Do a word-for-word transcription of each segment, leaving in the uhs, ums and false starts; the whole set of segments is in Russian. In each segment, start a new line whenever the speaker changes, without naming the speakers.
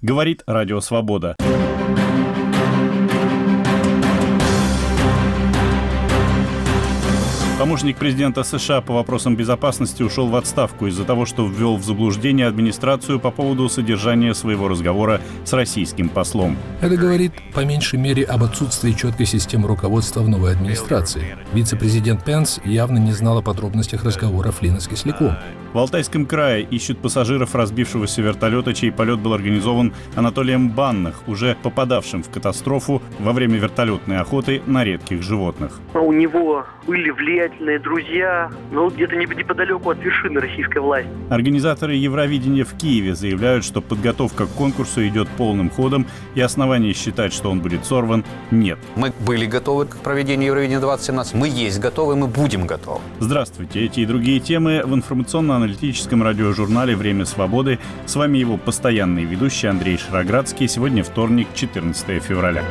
говорит Радио Свобода. Помощник президента США по вопросам безопасности ушел в отставку из-за того, что ввел в заблуждение администрацию по поводу содержания своего разговора с российским послом.
Это говорит по меньшей мере об отсутствии четкой системы руководства в новой администрации. Вице-президент Пенс явно не знал о подробностях разговора Флина с Кисляком.
В Алтайском крае ищут пассажиров разбившегося вертолета, чей полет был организован Анатолием Банных, уже попадавшим в катастрофу во время вертолетной охоты на редких животных.
У него были влиятельные друзья, но где-то неподалеку от вершины российской власти.
Организаторы Евровидения в Киеве заявляют, что подготовка к конкурсу идет полным ходом, и оснований считать, что он будет сорван, нет.
Мы были готовы к проведению Евровидения двадцать семнадцать, мы есть готовы, мы будем готовы.
Здравствуйте, эти и другие темы в информационно-аналитическом радиожурнале «Время свободы». С вами его постоянный ведущий Андрей Шароградский. Сегодня вторник, четырнадцатое февраля.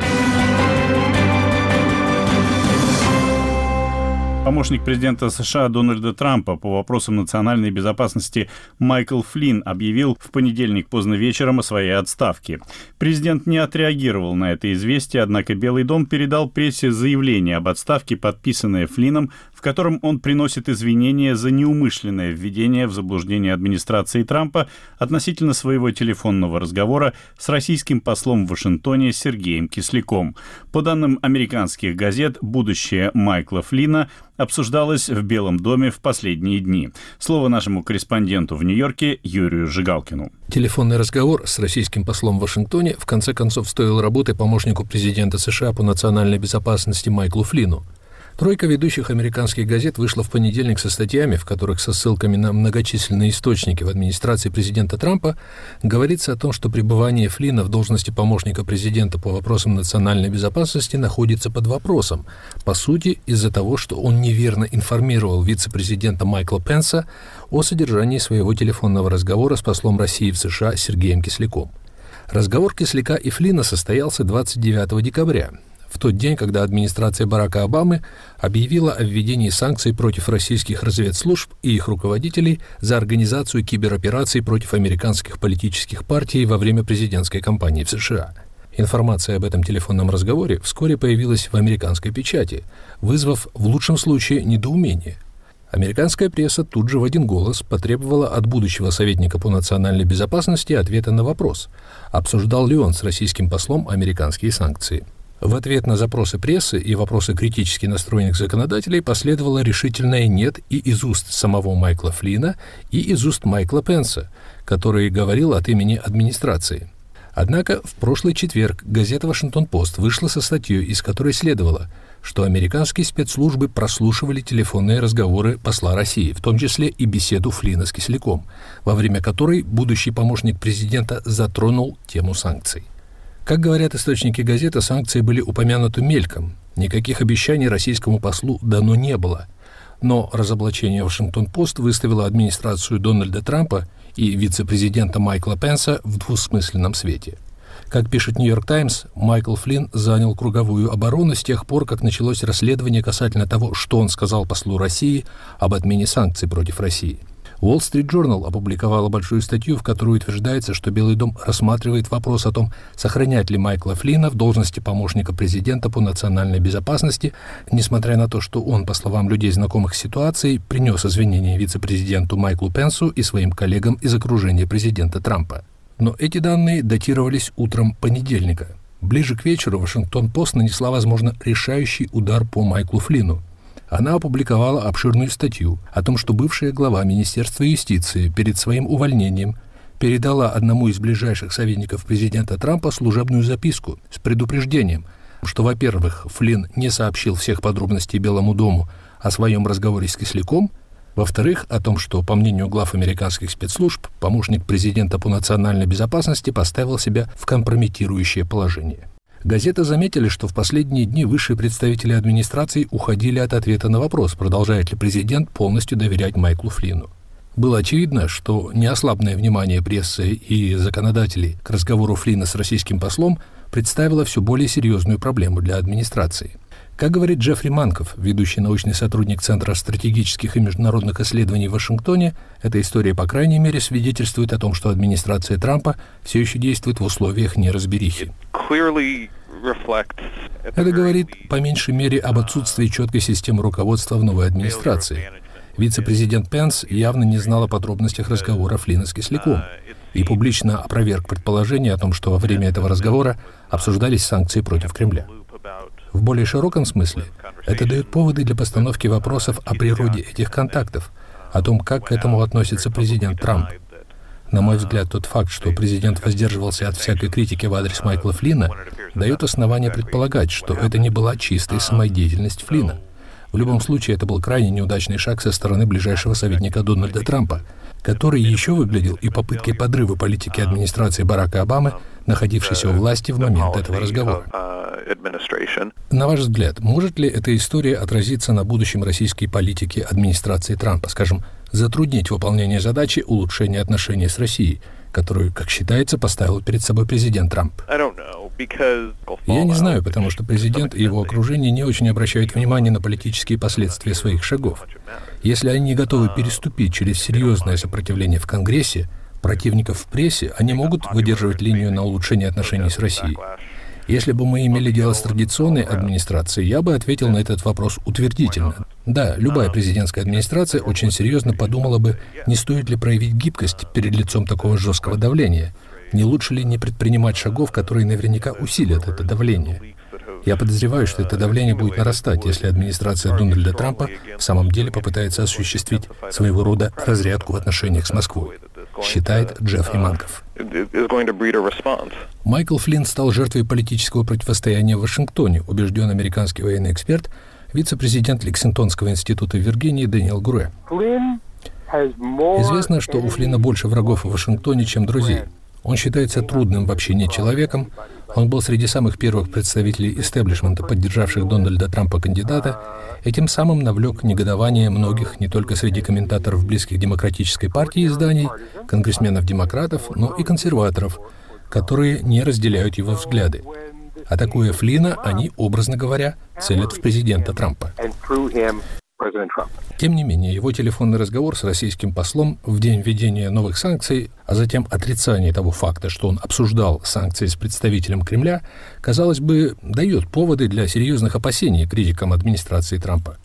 Помощник президента США Дональда Трампа по вопросам национальной безопасности Майкл Флинн объявил в понедельник поздно вечером о своей отставке. Президент не отреагировал на это известие, однако Белый дом передал прессе заявление об отставке, подписанное Флинном, в котором он приносит извинения за неумышленное введение в заблуждение администрации Трампа относительно своего телефонного разговора с российским послом в Вашингтоне Сергеем Кисляком. По данным американских газет, будущее Майкла Флинна обсуждалось в Белом доме в последние дни. Слово нашему корреспонденту в Нью-Йорке Юрию Жигалкину.
Телефонный разговор с российским послом в Вашингтоне в конце концов стоил работы помощнику президента США по национальной безопасности Майклу Флинну. Тройка ведущих американских газет вышла в понедельник со статьями, в которых со ссылками на многочисленные источники в администрации президента Трампа говорится о том, что пребывание Флинна в должности помощника президента по вопросам национальной безопасности находится под вопросом, по сути, из-за того, что он неверно информировал вице-президента Майкла Пенса о содержании своего телефонного разговора с послом России в США Сергеем Кисляком. Разговор Кисляка и Флинна состоялся двадцать девятого декабря. В тот день, когда администрация Барака Обамы объявила о введении санкций против российских разведслужб и их руководителей за организацию киберопераций против американских политических партий во время президентской кампании в США. Информация об этом телефонном разговоре вскоре появилась в американской печати, вызвав в лучшем случае недоумение. Американская пресса тут же в один голос потребовала от будущего советника по национальной безопасности ответа на вопрос, обсуждал ли он с российским послом американские санкции. В ответ на запросы прессы и вопросы критически настроенных законодателей последовало решительное «нет» и из уст самого Майкла Флинна, и из уст Майкла Пенса, который говорил от имени администрации. Однако в прошлый четверг газета «Вашингтон-Пост» вышла со статьей, из которой следовало, что американские спецслужбы прослушивали телефонные разговоры посла России, в том числе и беседу Флинна с Кисляком, во время которой будущий помощник президента затронул тему санкций. Как говорят источники газеты, санкции были упомянуты мельком. Никаких обещаний российскому послу дано не было. Но разоблачение «Вашингтон-Пост» выставило администрацию Дональда Трампа и вице-президента Майкла Пенса в двусмысленном свете. Как пишет «Нью-Йорк Таймс», Майкл Флинн занял круговую оборону с тех пор, как началось расследование касательно того, что он сказал послу России об отмене санкций против России. Wall Street Journal опубликовала большую статью, в которой утверждается, что Белый дом рассматривает вопрос о том, сохранять ли Майкла Флинна в должности помощника президента по национальной безопасности, несмотря на то, что он, по словам людей, знакомых с ситуацией, принес извинения вице-президенту Майклу Пенсу и своим коллегам из окружения президента Трампа. Но эти данные датировались утром понедельника. Ближе к вечеру «Вашингтон-Пост» нанесла, возможно, решающий удар по Майклу Флинну. Она опубликовала обширную статью о том, что бывшая глава Министерства юстиции перед своим увольнением передала одному из ближайших советников президента Трампа служебную записку с предупреждением, что, во-первых, Флинн не сообщил всех подробностей Белому дому о своем разговоре с Кисляком, во-вторых, о том, что, по мнению глав американских спецслужб, помощник президента по национальной безопасности поставил себя в компрометирующее положение. Газеты заметили, что в последние дни высшие представители администрации уходили от ответа на вопрос, продолжает ли президент полностью доверять Майклу Флинну. Было очевидно, что неослабное внимание прессы и законодателей к разговору Флинна с российским послом представило все более серьезную проблему для администрации. Как говорит Джеффри Манков, ведущий научный сотрудник Центра стратегических и международных исследований в Вашингтоне, эта история, по крайней мере, свидетельствует о том, что администрация Трампа все еще действует в условиях неразберихи. Это говорит, по меньшей мере, об отсутствии четкой системы руководства в новой администрации. Вице-президент Пенс явно не знал о подробностях разговора Флина с Кисляком и публично опроверг предположение о том, что во время этого разговора обсуждались санкции против Кремля. В более широком смысле это дает поводы для постановки вопросов о природе этих контактов, о том, как к этому относится президент Трамп. На мой взгляд, тот факт, что президент воздерживался от всякой критики в адрес Майкла Флина, дает основание предполагать, что это не была чистая самодеятельность Флина. В любом случае, это был крайне неудачный шаг со стороны ближайшего советника Дональда Трампа, который еще выглядел и попыткой подрыва политики администрации Барака Обамы, находившейся у власти в момент этого разговора. На ваш взгляд, может ли эта история отразиться на будущем российской политике администрации Трампа, скажем, затруднить выполнение задачи улучшения отношений с Россией, которую, как считается, поставил перед собой президент Трамп? Я не знаю, потому что президент и его окружение не очень обращают внимание на политические последствия своих шагов. Если они не готовы переступить через серьезное сопротивление в Конгрессе, противников в прессе, они могут выдерживать линию на улучшение отношений с Россией. Если бы мы имели дело с традиционной администрацией, я бы ответил на этот вопрос утвердительно. Да, любая президентская администрация очень серьезно подумала бы, не стоит ли проявить гибкость перед лицом такого жесткого давления, не лучше ли не предпринимать шагов, которые наверняка усилят это давление. Я подозреваю, что это давление будет нарастать, если администрация Дональда Трампа в самом деле попытается осуществить своего рода разрядку в отношениях с Москвой, считает Джеффри Манков. Майкл Флин стал жертвой политического противостояния в Вашингтоне, убежден американский военный эксперт, вице-президент Лексингтонского института в Виргинии Дэниел Гуре. Известно, что у Флина больше врагов в Вашингтоне, чем друзей. Он считается трудным в общении человеком. Он был среди самых первых представителей истеблишмента, поддержавших Дональда Трампа кандидата, и тем самым навлек негодование многих не только среди комментаторов близких демократической партии изданий, конгрессменов-демократов, но и консерваторов, которые не разделяют его взгляды. Атакуя Флина, они, образно говоря, целят в президента Трампа. Тем не менее, его телефонный разговор с российским послом в день введения новых санкций, а затем отрицание того факта, что он обсуждал санкции с представителем Кремля, казалось бы, дает поводы для серьезных опасений критикам администрации Трампа.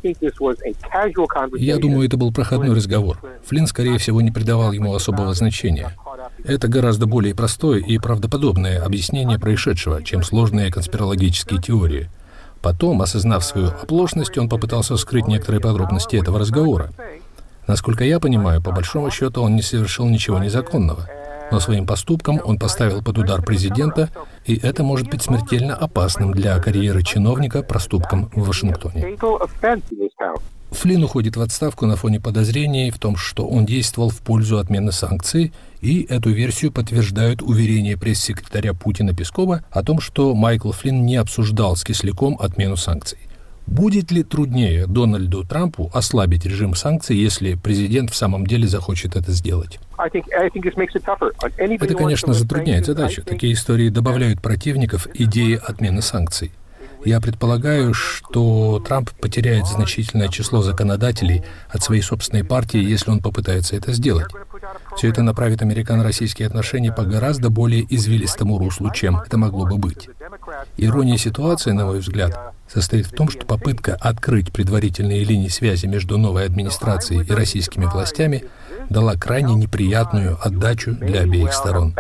Я думаю, это был проходной разговор. Флин, скорее всего, не придавал ему особого значения. Это гораздо более простое и правдоподобное объяснение происшедшего, чем сложные конспирологические теории. Потом, осознав свою оплошность, он попытался скрыть некоторые подробности этого разговора. Насколько я понимаю, по большому счету он не совершил ничего незаконного, но своим поступком он поставил под удар президента, и это может быть смертельно опасным для карьеры чиновника проступком в Вашингтоне. Флин уходит в отставку на фоне подозрений в том, что он действовал в пользу отмены санкций, и эту версию подтверждают уверения пресс-секретаря Путина Пескова о том, что Майкл Флин не обсуждал с Кисляком отмену санкций. Будет ли труднее Дональду Трампу ослабить режим санкций, если президент в самом деле захочет это сделать? Это, конечно, затрудняет задачу. Такие истории добавляют противников идеи отмены санкций. Я предполагаю, что Трамп потеряет значительное число законодателей от своей собственной партии, если он попытается это сделать. Все это направит американо-российские отношения по гораздо более извилистому руслу, чем это могло бы быть. Ирония ситуации, на мой взгляд, состоит в том, что попытка открыть предварительные линии связи между новой администрацией и российскими властями дала крайне неприятную отдачу для обеих сторон,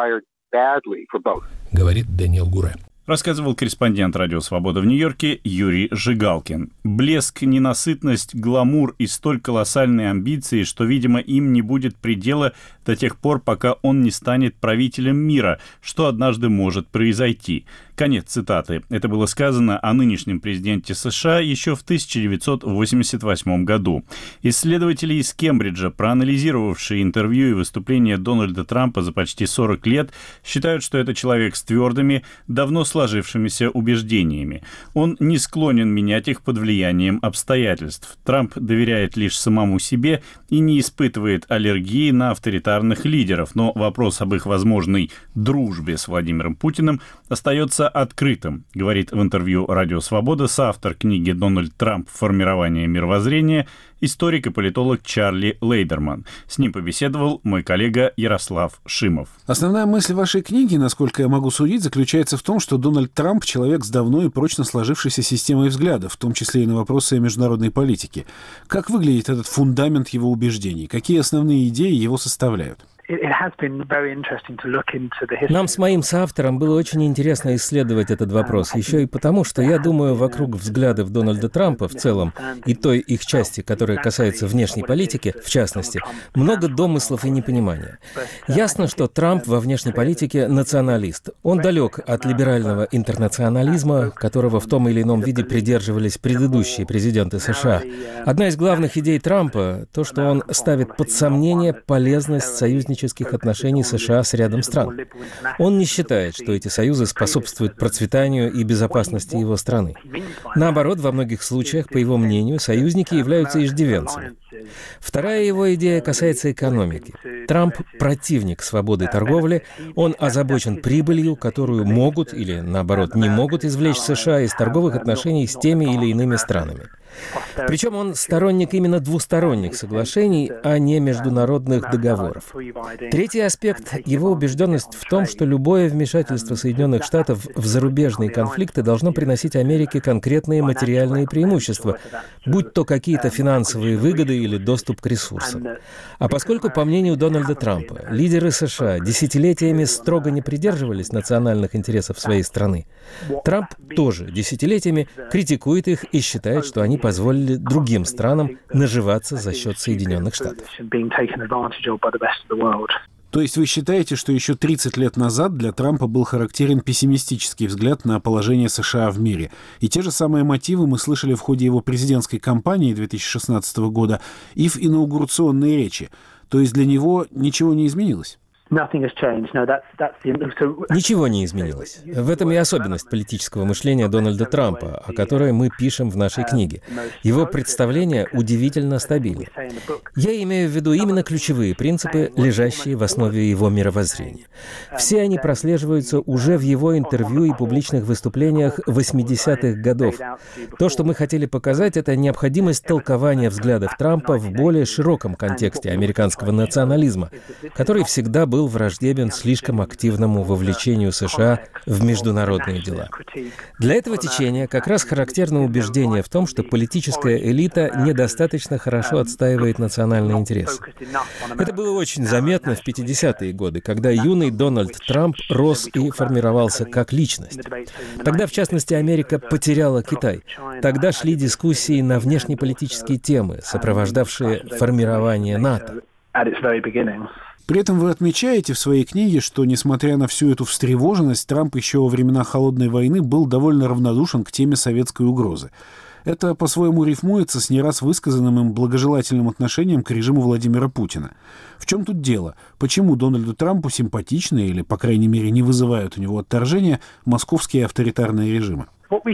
говорит Дэниел Гуре.
Рассказывал корреспондент «Радио Свобода» в Нью-Йорке Юрий Жигалкин. Блеск, ненасытность, гламур и столь колоссальные амбиции, что, видимо, им не будет предела до тех пор, пока он не станет правителем мира, что однажды может произойти. Конец цитаты. Это было сказано о нынешнем президенте США еще в тысяча девятьсот восемьдесят восьмом году. Исследователи из Кембриджа, проанализировавшие интервью и выступления Дональда Трампа за почти сорок лет, считают, что это человек с твердыми, давно сложившимися убеждениями. Он не склонен менять их под влиянием обстоятельств. Трамп доверяет лишь самому себе и не испытывает аллергии на авторитарных лидеров, но вопрос об их возможной дружбе с Владимиром Путиным остается открытым, говорит в интервью «Радио Свобода» соавтор книги «Дональд Трамп. Формирование мировоззрения» историк и политолог Чарли Лейдерман. С ним побеседовал мой коллега Ярослав Шимов.
Основная мысль вашей книги, насколько я могу судить, заключается в том, что Дональд Трамп — человек с давно и прочно сложившейся системой взглядов, в том числе и на вопросы международной политики. Как выглядит этот фундамент его убеждений? Какие основные идеи его составляют?
Нам с моим соавтором было очень интересно исследовать этот вопрос, еще и потому, что я думаю, вокруг взглядов Дональда Трампа в целом и той их части, которая касается внешней политики, в частности, много домыслов и непонимания. Ясно, что Трамп во внешней политике националист. Он далек от либерального интернационализма, которого в том или ином виде придерживались предыдущие президенты США. Одна из главных идей Трампа — то, что он ставит под сомнение полезность союзничества отношений США с рядом стран. Он не считает, что эти союзы способствуют процветанию и безопасности его страны. Наоборот, во многих случаях, по его мнению, союзники являются иждивенцами. Вторая его идея касается экономики. Трамп – противник свободы торговли, он озабочен прибылью, которую могут или, наоборот, не могут извлечь США из торговых отношений с теми или иными странами. Причем он сторонник именно двусторонних соглашений, а не международных договоров. Третий аспект – его убежденность в том, что любое вмешательство Соединенных Штатов в зарубежные конфликты должно приносить Америке конкретные материальные преимущества, будь то какие-то финансовые выгоды или доступ к ресурсам. А поскольку, по мнению Дональда Трампа, лидеры США десятилетиями строго не придерживались национальных интересов своей страны, Трамп тоже десятилетиями критикует их и считает, что они позволили другим странам наживаться за счет Соединенных Штатов.
То есть вы считаете, что еще тридцать лет назад для Трампа был характерен пессимистический взгляд на положение США в мире, и те же самые мотивы мы слышали в ходе его президентской кампании две тысячи шестнадцатого года и в инаугурационной речи. То есть для него ничего не изменилось?
Ничего не изменилось. В этом и особенность политического мышления Дональда Трампа, о которой мы пишем в нашей книге. Его представления удивительно стабильны. Я имею в виду именно ключевые принципы, лежащие в основе его мировоззрения. Все они прослеживаются уже в его интервью и публичных выступлениях восьмидесятых годов. То, что мы хотели показать, это необходимость толкования взглядов Трампа в более широком контексте американского национализма, который всегда был враждебен слишком активному вовлечению США в международные дела. Для этого течения как раз характерно убеждение в том, что политическая элита недостаточно хорошо отстаивает национальные интересы. Это было очень заметно в пятидесятые годы, когда юный Дональд Трамп рос и формировался как личность. Тогда, в частности, Америка потеряла Китай. Тогда шли дискуссии на внешнеполитические темы, сопровождавшие формирование НАТО.
При этом вы отмечаете в своей книге, что, несмотря на всю эту встревоженность, Трамп еще во времена Холодной войны был довольно равнодушен к теме советской угрозы. Это по-своему рифмуется с не раз высказанным им благожелательным отношением к режиму Владимира Путина. В чем тут дело? Почему Дональду Трампу симпатичны или, по крайней мере, не вызывают у него отторжения московские авторитарные режимы?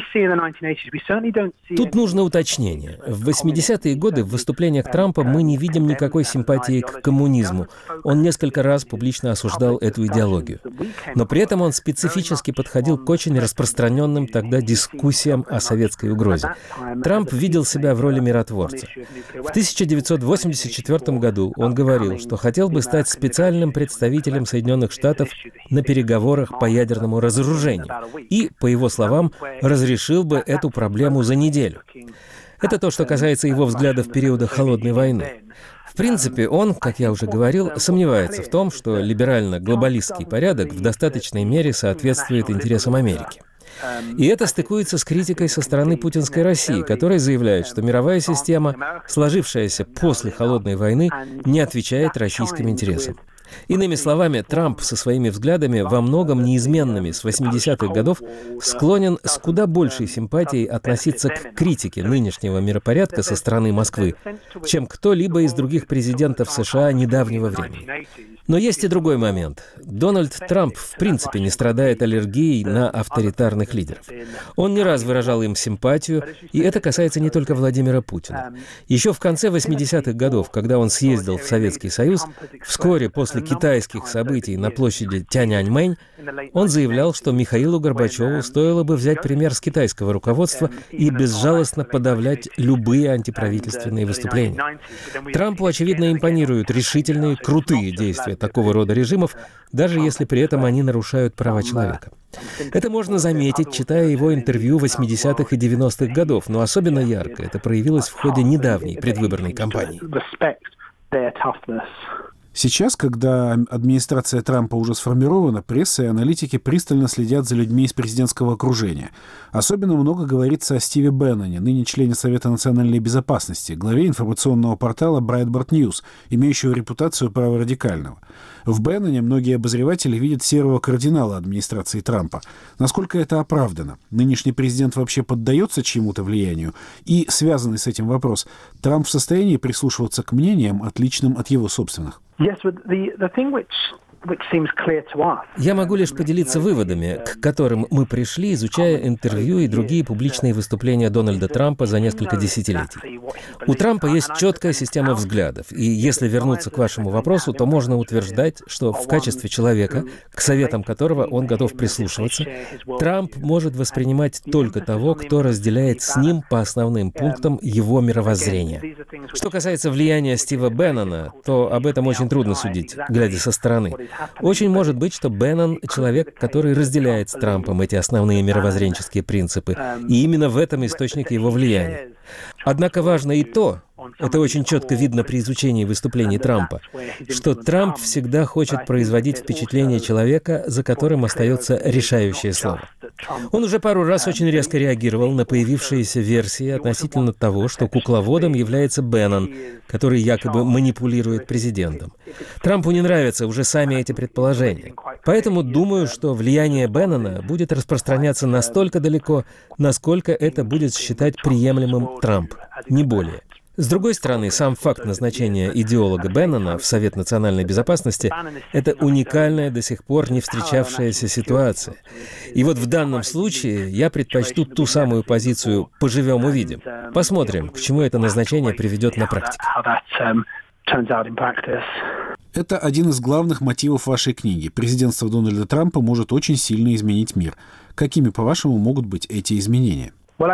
Тут нужно уточнение. В восьмидесятые годы в выступлениях Трампа мы не видим никакой симпатии к коммунизму. Он несколько раз публично осуждал эту идеологию. Но при этом он специфически подходил к очень распространенным тогда дискуссиям о советской угрозе. Трамп видел себя в роли миротворца. В тысяча девятьсот восемьдесят четвёртом году он говорил, что хотел бы стать специальным представителем Соединенных Штатов на переговорах по ядерному разоружению. И, по его словам, разрешил бы эту проблему за неделю. Это то, что касается его взглядов периода Холодной войны. В принципе, он, как я уже говорил, сомневается в том, что либерально-глобалистский порядок в достаточной мере соответствует интересам Америки. И это стыкуется с критикой со стороны путинской России, которая заявляет, что мировая система, сложившаяся после Холодной войны, не отвечает российским интересам. Иными словами, Трамп со своими взглядами, во многом неизменными с восьмидесятых годов, склонен с куда большей симпатией относиться к критике нынешнего миропорядка со стороны Москвы, чем кто-либо из других президентов США недавнего времени. Но есть и другой момент. Дональд Трамп в принципе не страдает аллергией на авторитарных лидеров. Он не раз выражал им симпатию, и это касается не только Владимира Путина. Еще в конце восьмидесятых годов, когда он съездил в Советский Союз, вскоре после после китайских событий на площади Тяньаньмэнь, он заявлял, что Михаилу Горбачеву стоило бы взять пример с китайского руководства и безжалостно подавлять любые антиправительственные выступления. Трампу, очевидно, импонируют решительные, крутые действия такого рода режимов, даже если при этом они нарушают права человека. Это можно заметить, читая его интервью восьмидесятых и девяностых годов, но особенно ярко это проявилось в ходе недавней предвыборной кампании.
Сейчас, когда администрация Трампа уже сформирована, пресса и аналитики пристально следят за людьми из президентского окружения. Особенно много говорится о Стиве Бенноне, ныне члене Совета национальной безопасности, главе информационного портала Breitbart News, имеющего репутацию праворадикального. В Бенноне многие обозреватели видят серого кардинала администрации Трампа. Насколько это оправдано? Нынешний президент вообще поддается чьему-то влиянию? И, связанный с этим вопрос, Трамп в состоянии прислушиваться к мнениям, отличным от его собственных?
Я могу лишь поделиться выводами, к которым мы пришли, изучая интервью и другие публичные выступления Дональда Трампа за несколько десятилетий. У Трампа есть четкая система взглядов, и если вернуться к вашему вопросу, то можно утверждать, что в качестве человека, к советам которого он готов прислушиваться, Трамп может воспринимать только того, кто разделяет с ним по основным пунктам его мировоззрения. Что касается влияния Стива Беннона, то об этом очень трудно судить, глядя со стороны. Очень может быть, что Беннон — человек, который разделяет с Трампом эти основные мировоззренческие принципы, и именно в этом источник его влияния. Однако важно и то, это очень четко видно при изучении выступлений Трампа, что Трамп всегда хочет производить впечатление человека, за которым остается решающее слово. Он уже пару раз очень резко реагировал на появившиеся версии относительно того, что кукловодом является Беннон, который якобы манипулирует президентом. Трампу не нравятся уже сами эти предположения. Поэтому думаю, что влияние Беннона будет распространяться настолько далеко, насколько это будет считать приемлемым Трамп, не более. С другой стороны, сам факт назначения идеолога Беннона в Совет национальной безопасности — это уникальная, до сих пор не встречавшаяся ситуация. И вот в данном случае я предпочту ту самую позицию «поживем, увидим». Посмотрим, к чему это назначение приведет на практике.
Это один из главных мотивов вашей книги. Президентство Дональда Трампа может очень сильно изменить мир. Какими, по-вашему, могут быть эти изменения?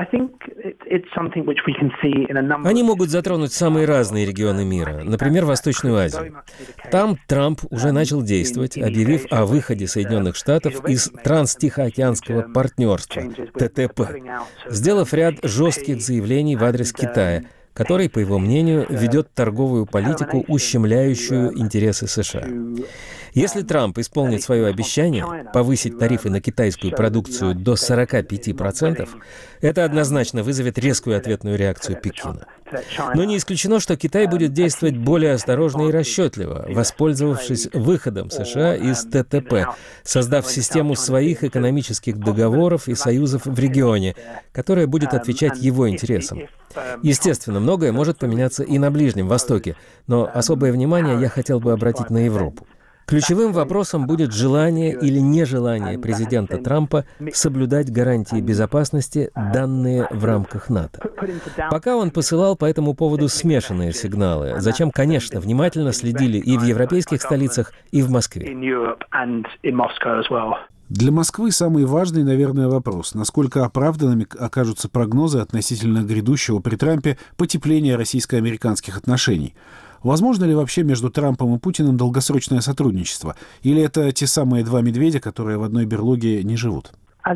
Они могут затронуть самые разные регионы мира, например, Восточную Азию. Там Трамп уже начал действовать, объявив о выходе Соединенных Штатов из Транстихоокеанского партнерства, Т Т П, сделав ряд жестких заявлений в адрес Китая, который, по его мнению, ведет торговую политику, ущемляющую интересы США. Если Трамп исполнит свое обещание повысить тарифы на китайскую продукцию до сорока пяти процентов, это однозначно вызовет резкую ответную реакцию Пекина. Но не исключено, что Китай будет действовать более осторожно и расчетливо, воспользовавшись выходом США из Т Т П, создав систему своих экономических договоров и союзов в регионе, которая будет отвечать его интересам. Естественно, многое может поменяться и на Ближнем Востоке, но особое внимание я хотел бы обратить на Европу. Ключевым вопросом будет желание или нежелание президента Трампа соблюдать гарантии безопасности, данные в рамках НАТО. Пока он посылал по этому поводу смешанные сигналы, за чем, конечно, внимательно следили и в европейских столицах, и в Москве.
Для Москвы самый важный, наверное, вопрос, насколько оправданными окажутся прогнозы относительно грядущего при Трампе потепления российско-американских отношений. Возможно ли вообще между Трампом и Путиным долгосрочное сотрудничество? Или это те самые два медведя, которые в одной берлоге не живут?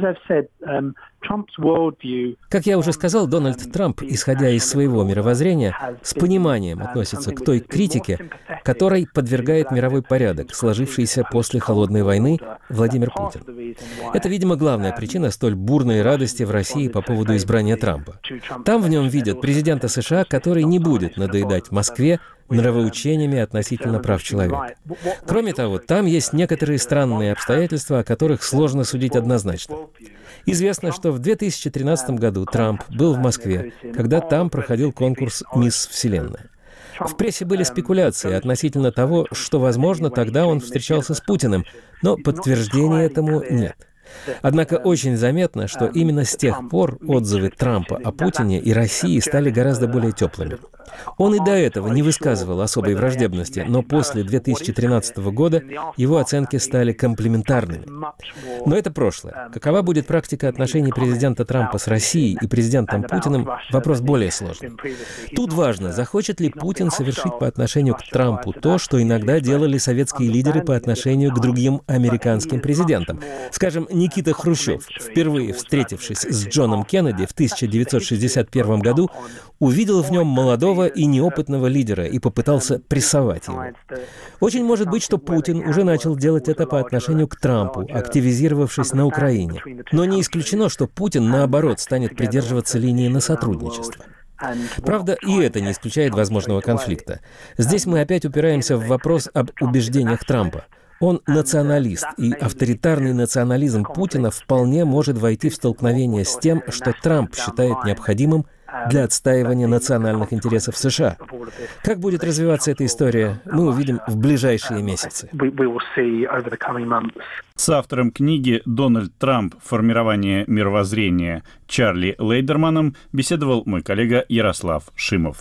Как я уже сказал, Дональд Трамп, исходя из своего мировоззрения, с пониманием относится к той критике, которой подвергает мировой порядок, сложившийся после Холодной войны, Владимир Путин. Это, видимо, главная причина столь бурной радости в России по поводу избрания Трампа. Там в нем видят президента США, который не будет надоедать Москве нравоучениями относительно прав человека. Кроме того, там есть некоторые странные обстоятельства, о которых сложно судить однозначно. Известно, что в две тысячи тринадцатом году Трамп был в Москве, когда там проходил конкурс «Мисс Вселенная». В прессе были спекуляции относительно того, что, возможно, тогда он встречался с Путиным, но подтверждения этому нет. Однако очень заметно, что именно с тех пор отзывы Трампа о Путине и России стали гораздо более теплыми. Он и до этого не высказывал особой враждебности, но после две тысячи тринадцатого года его оценки стали комплиментарными. Но это прошлое. Какова будет практика отношений президента Трампа с Россией и президентом Путиным – вопрос более сложный. Тут важно, захочет ли Путин совершить по отношению к Трампу то, что иногда делали советские лидеры по отношению к другим американским президентам. Скажем, Никита Хрущев, впервые встретившись с Джоном Кеннеди в тысяча девятьсот шестьдесят первом году, увидел в нем молодого и неопытного лидера и попытался прессовать его. Очень может быть, что Путин уже начал делать это по отношению к Трампу, активизировавшись на Украине. Но не исключено, что Путин, наоборот, станет придерживаться линии на сотрудничество. Правда, и это не исключает возможного конфликта. Здесь мы опять упираемся в вопрос об убеждениях Трампа. Он националист, и авторитарный национализм Путина вполне может войти в столкновение с тем, что Трамп считает необходимым для отстаивания национальных интересов США. Как будет развиваться эта история, мы увидим в ближайшие месяцы.
С автором книги «Дональд Трамп. Формирование мировоззрения» Чарли Лейдерманом беседовал мой коллега Ярослав Шимов.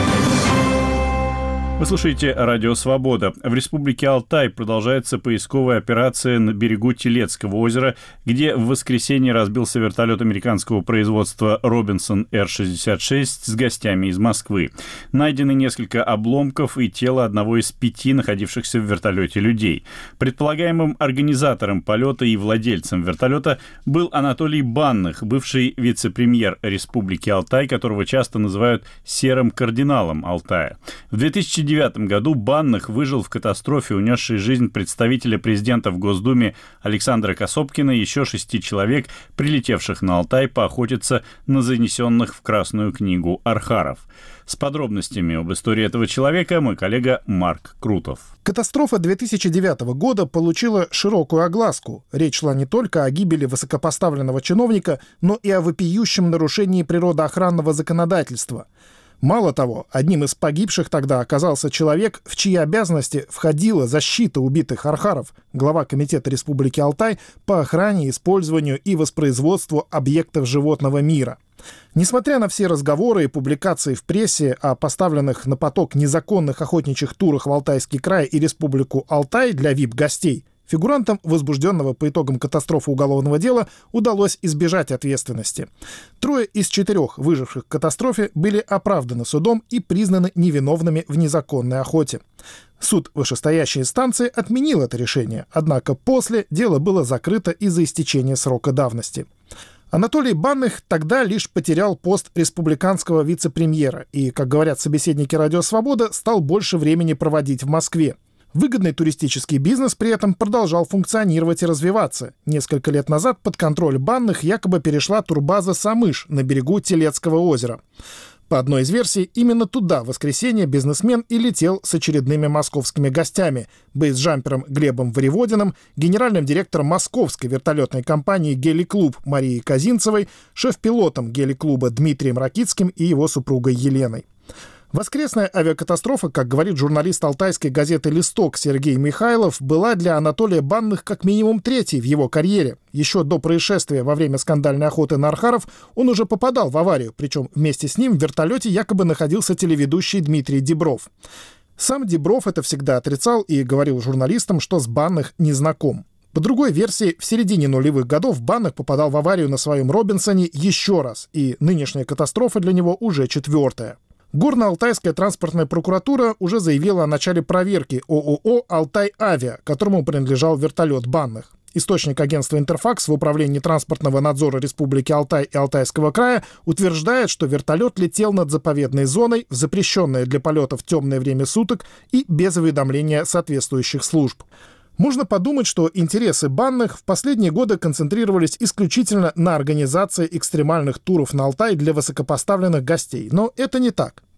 Вы слушаете «Радио Свобода». В республике Алтай продолжается поисковая операция на берегу Телецкого озера, где в воскресенье разбился вертолет американского производства «Робинсон Эр шестьдесят шесть» с гостями из Москвы. Найдены несколько обломков и тело одного из пяти находившихся в вертолете людей. Предполагаемым организатором полета и владельцем вертолета был Анатолий Банных, бывший вице-премьер республики Алтай, которого часто называют «серым кардиналом Алтая». В две тысячи девятом году Банных выжил в катастрофе, унесшей жизнь представителя президента в Госдуме Александра Косопкина и еще шести человек, прилетевших на Алтай поохотиться на занесенных в Красную книгу архаров. С подробностями об истории этого человека мой коллега Марк Крутов.
Катастрофа две тысячи девятого года получила широкую огласку. Речь шла не только о гибели высокопоставленного чиновника, но и о вопиющем нарушении природоохранного законодательства. Мало того, одним из погибших тогда оказался человек, в чьи обязанности входила защита убитых архаров, глава Комитета Республики Алтай по охране, использованию и воспроизводству объектов животного мира. Несмотря на все разговоры и публикации в прессе о поставленных на поток незаконных охотничьих турах в Алтайский край и Республику Алтай для ви ай пи-гостей, фигурантам возбужденного по итогам катастрофы уголовного дела удалось избежать ответственности. Трое из четырех выживших в катастрофе были оправданы судом и признаны невиновными в незаконной охоте. Суд вышестоящей инстанции отменил это решение, однако после дело было закрыто из-за истечения срока давности. Анатолий Банных тогда лишь потерял пост республиканского вице-премьера и, как говорят собеседники «Радио Свобода», стал больше времени проводить в Москве. Выгодный туристический бизнес при этом продолжал функционировать и развиваться. Несколько лет назад под контроль Банных якобы перешла турбаза «Самыш» на берегу Телецкого озера. По одной из версий, именно туда в воскресенье бизнесмен и летел с очередными московскими гостями – бейсджампером Глебом Воеводиным, генеральным директором московской вертолетной компании «Геликлуб» Марией Казинцевой, шеф-пилотом «Геликлуба» Дмитрием Ракитским и его супругой Еленой. Воскресная авиакатастрофа, как говорит журналист алтайской газеты «Листок» Сергей Михайлов, была для Анатолия Банных как минимум третьей в его карьере. Еще до происшествия во время скандальной охоты на архаров он уже попадал в аварию, причем вместе с ним в вертолете якобы находился телеведущий Дмитрий Дибров. Сам Дибров это всегда отрицал и говорил журналистам, что с Банных не знаком. По другой версии, в середине нулевых годов Банных попадал в аварию на своем «Робинсоне» еще раз, и нынешняя катастрофа для него уже четвертая. Горно-Алтайская транспортная прокуратура уже заявила о начале проверки ООО «Алтай-Авиа», которому принадлежал вертолет Банных. Источник агентства «Интерфакс» в Управлении транспортного надзора Республики Алтай и Алтайского края утверждает, что вертолет летел над заповедной зоной в запрещенное для полета в темное время суток и без уведомления соответствующих служб. Можно подумать, что интересы Банных в последние годы концентрировались исключительно на организации экстремальных туров на Алтай для высокопоставленных гостей. Но это не так.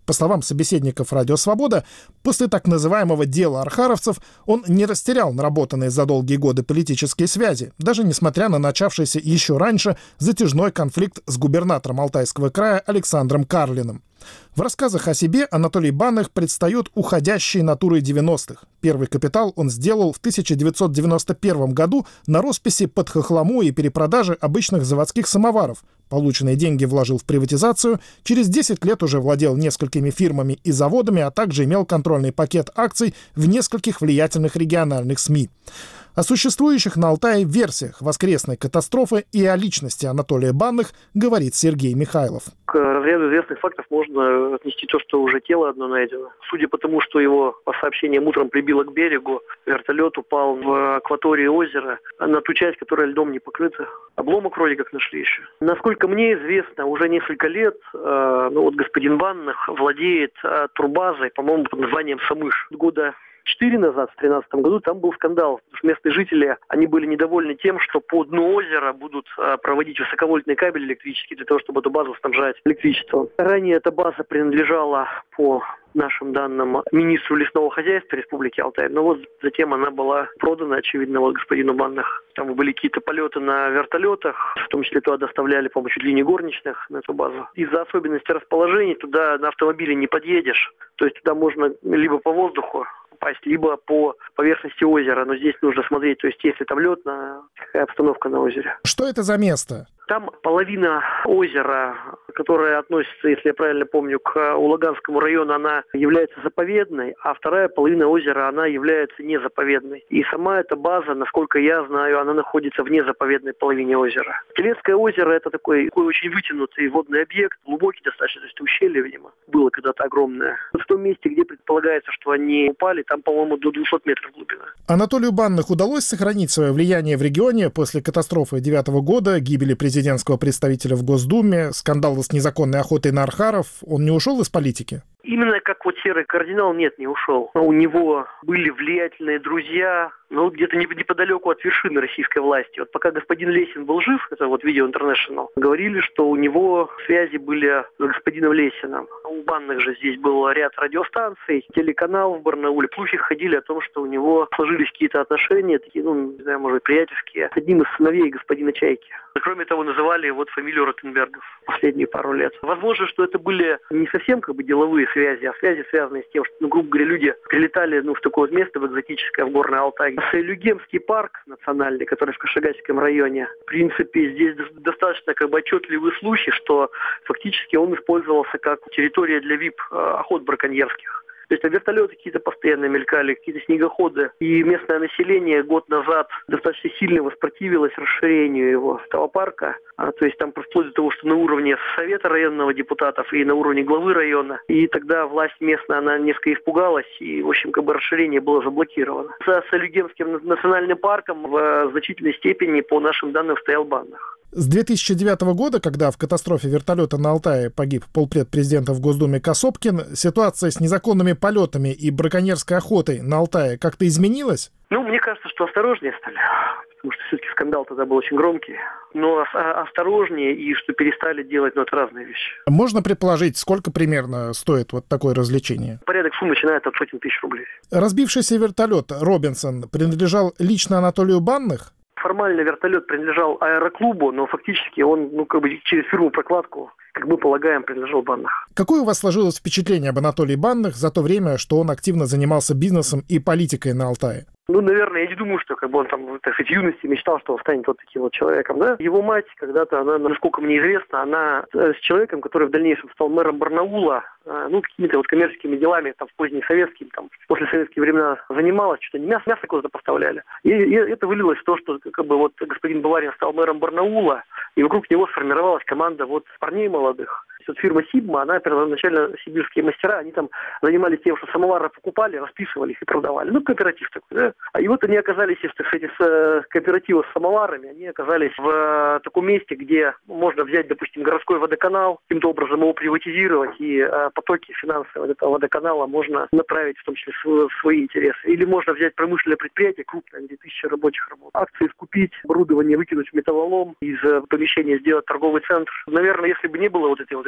По словам собеседников «Радио Свобода», после так называемого дела архаровцев он не растерял наработанные за долгие годы политические связи, даже несмотря на начавшийся еще раньше затяжной конфликт с губернатором Алтайского края Александром Карлиным. В рассказах о себе Анатолий Банных предстает уходящей натурой девяностых. Первый капитал он сделал в тысяча девятьсот девяносто первом году на росписи под хохлому и перепродаже обычных заводских самоваров. Полученные деньги вложил в приватизацию, через десять лет уже владел несколькими фирмами и заводами, а также имел контрольный пакет акций в нескольких влиятельных региональных СМИ. О существующих на Алтае версиях воскресной катастрофы и о личности Анатолия Банных говорит Сергей Михайлов.
К разряду известных фактов можно отнести то, что уже тело одно найдено. Судя по тому, что его по сообщениям утром прибило к берегу, вертолет упал в акватории озера на ту часть, которая льдом не покрыта. Обломок вроде как нашли еще. Насколько мне известно, уже несколько лет э, ну вот господин Банных владеет э, турбазой, по-моему, под названием «Самыш». Года четыре назад, в две тысячи тринадцатом году, там был скандал. Потому что местные жители, они были недовольны тем, что по дну озера будут а, проводить высоковольтный кабель электрический для того, чтобы эту базу снабжать электричеством. Ранее эта база принадлежала, по нашим данным, министру лесного хозяйства Республики Алтай. Но вот затем она была продана, очевидно, вот господину Банных. Там были какие-то полеты на вертолетах, в том числе туда доставляли, по-моему, чуть ли не горничных на эту базу. Из-за особенностей расположения туда на автомобиле не подъедешь. То есть туда можно либо по воздуху попасть, либо по поверхности озера. Но здесь нужно смотреть, то есть если там лед, на какая обстановка на озере.
Что это за место?
Там половина озера, которая относится, если я правильно помню, к Улаганскому району, она является заповедной, а вторая половина озера, она является незаповедной. И сама эта база, насколько я знаю, она находится в незаповедной половине озера. Телецкое озеро – это такой, такой очень вытянутый водный объект, глубокий достаточно, то есть ущелье, видимо, было когда-то огромное. В том месте, где предполагается, что они упали, там, по-моему, до двухсот метров глубина.
Анатолию Банных удалось сохранить свое влияние в регионе после катастрофы девятого года, гибели президентского представителя в Госдуме, скандала с незаконной охотой на архаров. Он не ушел из политики?
Именно как вот серый кардинал, нет, не ушел. Но у него были влиятельные друзья, ну, где-то неподалеку от вершины российской власти. Вот пока господин Лесин был жив, это вот Видео Интернешнл, говорили, что у него связи были с господином Лесиным. У Банных же здесь был ряд радиостанций, телеканал в Барнауле. Слухи ходили о том, что у него сложились какие-то отношения, такие, ну, не знаю, может быть, приятельские, с одним из сыновей господина Чайки. Кроме того, называли вот фамилию Ротенбергов последние пару лет. Возможно, что это были не совсем как бы деловые связи, а связи, связанные с тем, что, ну, грубо говоря, люди прилетали, ну, в такое вот место, в экзотическое, в Горный Алтай. Люгемский парк национальный, который в Кашагайском районе, в принципе, здесь достаточно как бы отчетливые слухи, что фактически он использовался как территория для вип-охот браконьерских. То есть вертолеты какие-то постоянно мелькали, какие-то снегоходы. И местное население год назад достаточно сильно воспротивилось расширению его этого парка. А, то есть там вплоть до того, что на уровне совета районного депутатов и на уровне главы района. И тогда власть местная, она несколько испугалась, и, в общем, как бы расширение было заблокировано. С Солюгемским национальным парком в значительной степени, по нашим данным, стоял Банных.
С две тысячи девятого года, когда в катастрофе вертолета на Алтае погиб полпред президента в Госдуме Косопкин, ситуация с незаконными полетами и браконьерской охотой на Алтае как-то изменилась?
Ну, мне кажется, что осторожнее стали. Потому что все-таки скандал тогда был очень громкий. Но осторожнее и что перестали делать, ну, это разные вещи.
Можно предположить, сколько примерно стоит вот такое развлечение?
Порядок сумм начинает от сотен тысяч рублей.
Разбившийся вертолет «Робинсон» принадлежал лично Анатолию Банных?
Формально вертолет принадлежал аэроклубу, но фактически он, ну, как бы через фирму-прокладку, как мы полагаем, принадлежал Банных.
Какое у вас сложилось впечатление об Анатолии Банных за то время, что он активно занимался бизнесом и политикой на Алтае?
Ну, наверное, я не думаю, что как бы он там, так сказать, в юности мечтал, что он станет вот таким вот человеком, да. Его мать когда-то, она, насколько мне известно, она с человеком, который в дальнейшем стал мэром Барнаула, ну, какими-то вот коммерческими делами, там, в поздние советские, там, после советские времена занималась, что-то мясо, мясо куда-то поставляли. И, и это вылилось в то, что, как бы, вот господин Баварин стал мэром Барнаула, и вокруг него сформировалась команда вот парней молодых. Вот фирма Сигма, она первоначально сибирские мастера, они там занимались тем, что самовары покупали, расписывали их и продавали. Ну, кооператив такой, да. И вот они оказались, кстати, с кооператива с самоварами, они оказались в таком месте, где можно взять, допустим, городской водоканал, каким-то образом его приватизировать, и потоки финансового этого водоканала можно направить, в том числе, в свои интересы. Или можно взять промышленное предприятие крупное, где тысячи рабочих работают. Акции скупить, оборудование выкинуть в металлолом, из помещения сделать торговый центр. Наверное, если бы не было вот этой вот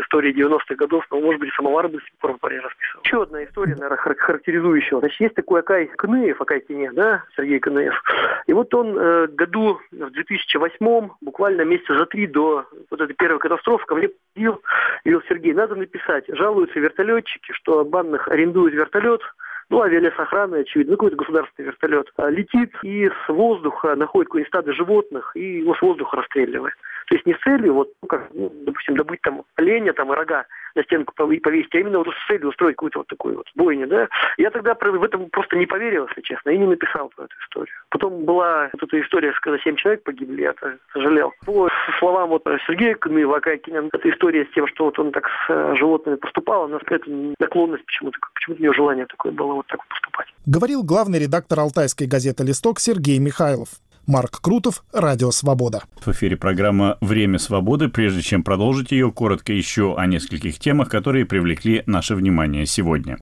истории девяностых годов, но, может быть, самовар бы с сих пор в паре расписал. Еще одна история, наверное, характеризующая. Значит, есть такой Акай Кныев, Акай Кине, да, Сергей Кныев. И вот он э, году в две тысячи восьмом, буквально месяца за три до вот этой первой катастрофы, ко мне подъявил, говорил: Сергей, надо написать. Жалуются вертолетчики, что от банных арендуют вертолет. Ну, авиалесохрана, очевидно, ну, какой-то государственный вертолет, летит и с воздуха находит какое-нибудь стадо животных и его с воздуха расстреливает. То есть не с целью, вот, ну, как, ну, допустим, добыть там оленя там, и рога на стенку и повесить, а именно вот с целью устроить какую-то вот такую вот бойню, да. Я тогда в этом просто не поверил, если честно, и не написал про эту историю. Потом была вот эта история, когда семь человек погибли, я сожалел. По словам вот Сергея Кныева, эта история с тем, что вот он так с животными поступал, у нас какая-то наклонность почему-то, почему-то у него желание такое было вот так вот поступать.
Говорил главный редактор алтайской газеты «Листок» Сергей Михайлов. Марк Крутов, Радио Свобода.
В эфире программа «Время свободы». Прежде чем продолжить ее, коротко еще о нескольких темах, которые привлекли наше внимание сегодня.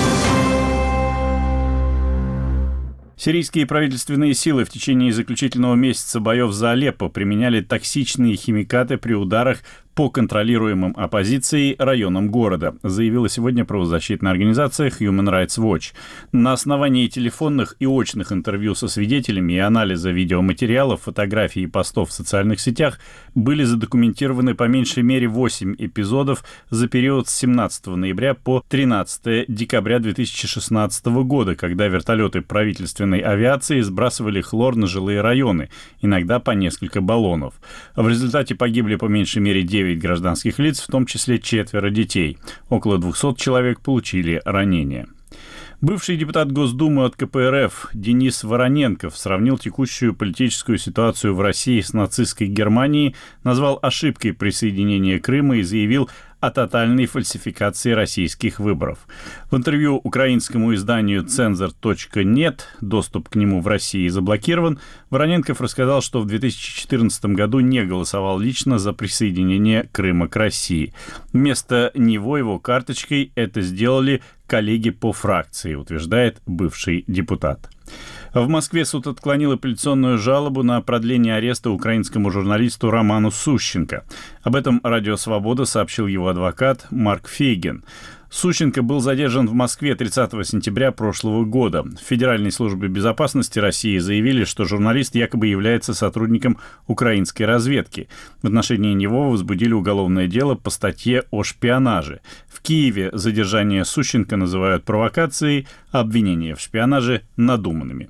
Сирийские правительственные силы в течение заключительного месяца боев за Алеппо применяли токсичные химикаты при ударах по контролируемым оппозицией районам города, заявила сегодня правозащитная организация Human Rights Watch. На основании телефонных и очных интервью со свидетелями и анализа видеоматериалов, фотографий и постов в социальных сетях были задокументированы по меньшей мере восемь эпизодов за период с семнадцатого ноября по тринадцатого декабря две тысячи шестнадцатого года, когда вертолеты правительственной авиации сбрасывали хлор на жилые районы, иногда по несколько баллонов. В результате погибли по меньшей мере девять гражданских лиц, в том числе четверо детей. Около двухсот человек получили ранения. Бывший депутат Госдумы от ка пэ эр эф Денис Вороненков сравнил текущую политическую ситуацию в России с нацистской Германией, назвал ошибкой присоединение Крыма и заявил о тотальной фальсификации российских выборов. В интервью украинскому изданию цензор точка нет, доступ к нему в России заблокирован, Вороненков рассказал, что в две тысячи четырнадцатом году не голосовал лично за присоединение Крыма к России. Вместо него его карточкой это сделали коллеги по фракции, утверждает бывший депутат. В Москве суд отклонил апелляционную жалобу на продление ареста украинскому журналисту Роману Сущенко. Об этом Радио Свобода сообщил его адвокат Марк Фейгин. Сущенко был задержан в Москве тридцатого сентября прошлого года. В Федеральной службе безопасности России заявили, что журналист якобы является сотрудником украинской разведки. В отношении него возбудили уголовное дело по статье о шпионаже. В Киеве задержание Сущенко называют провокацией, а обвинения в шпионаже – надуманными.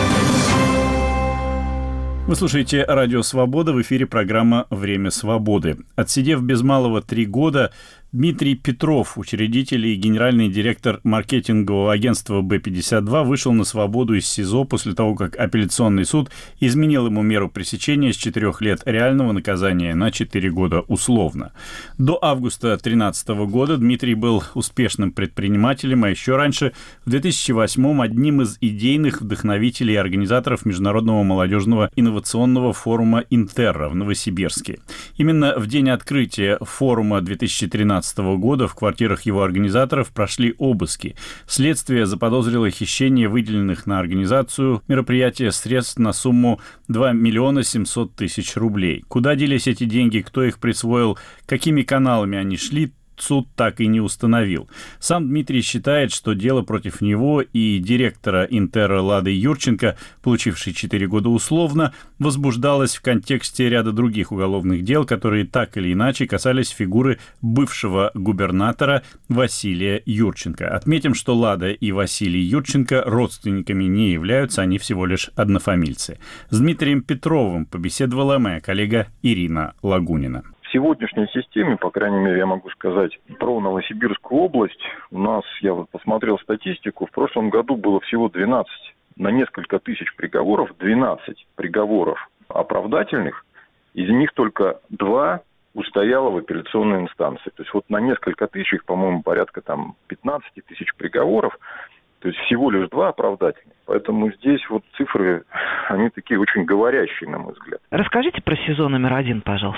Вы слушаете Радио Свобода, в эфире программа «Время свободы». Отсидев без малого три года, Дмитрий Петров, учредитель и генеральный директор маркетингового агентства бэ пятьдесят два, вышел на свободу из СИЗО после того, как апелляционный суд изменил ему меру пресечения с четырех лет реального наказания на четыре года условно. До августа две тысячи тринадцатого года Дмитрий был успешным предпринимателем, а еще раньше, в две тысячи восьмом, одним из идейных вдохновителей и организаторов Международного молодежного инновационного форума «Интерра» в Новосибирске. Именно в день открытия форума две тысячи тринадцатого года в квартирах его организаторов прошли обыски. Следствие заподозрило хищение выделенных на организацию мероприятия средств на сумму два миллиона семьсот тысяч рублей. Куда делись эти деньги, кто их присвоил, какими каналами они шли, суд так и не установил. Сам Дмитрий считает, что дело против него и директора Интера Лады Юрченко, получившей четыре года условно, возбуждалось в контексте ряда других уголовных дел, которые так или иначе касались фигуры бывшего губернатора Василия Юрченко. Отметим, что Лада и Василий Юрченко родственниками не являются, они всего лишь однофамильцы. С Дмитрием Петровым побеседовала моя коллега Ирина Лагунина.
В сегодняшней системе, по крайней мере, я могу сказать про Новосибирскую область. У нас, я вот посмотрел статистику, в прошлом году было всего двенадцать, на несколько тысяч приговоров, двенадцать приговоров оправдательных, из них только два устояло в апелляционной инстанции. То есть вот на несколько тысяч, по-моему, порядка там пятнадцать тысяч приговоров, то есть всего лишь два оправдательных. Поэтому здесь вот цифры, они такие очень говорящие, на мой взгляд.
Расскажите про СИЗО номер один, пожалуйста.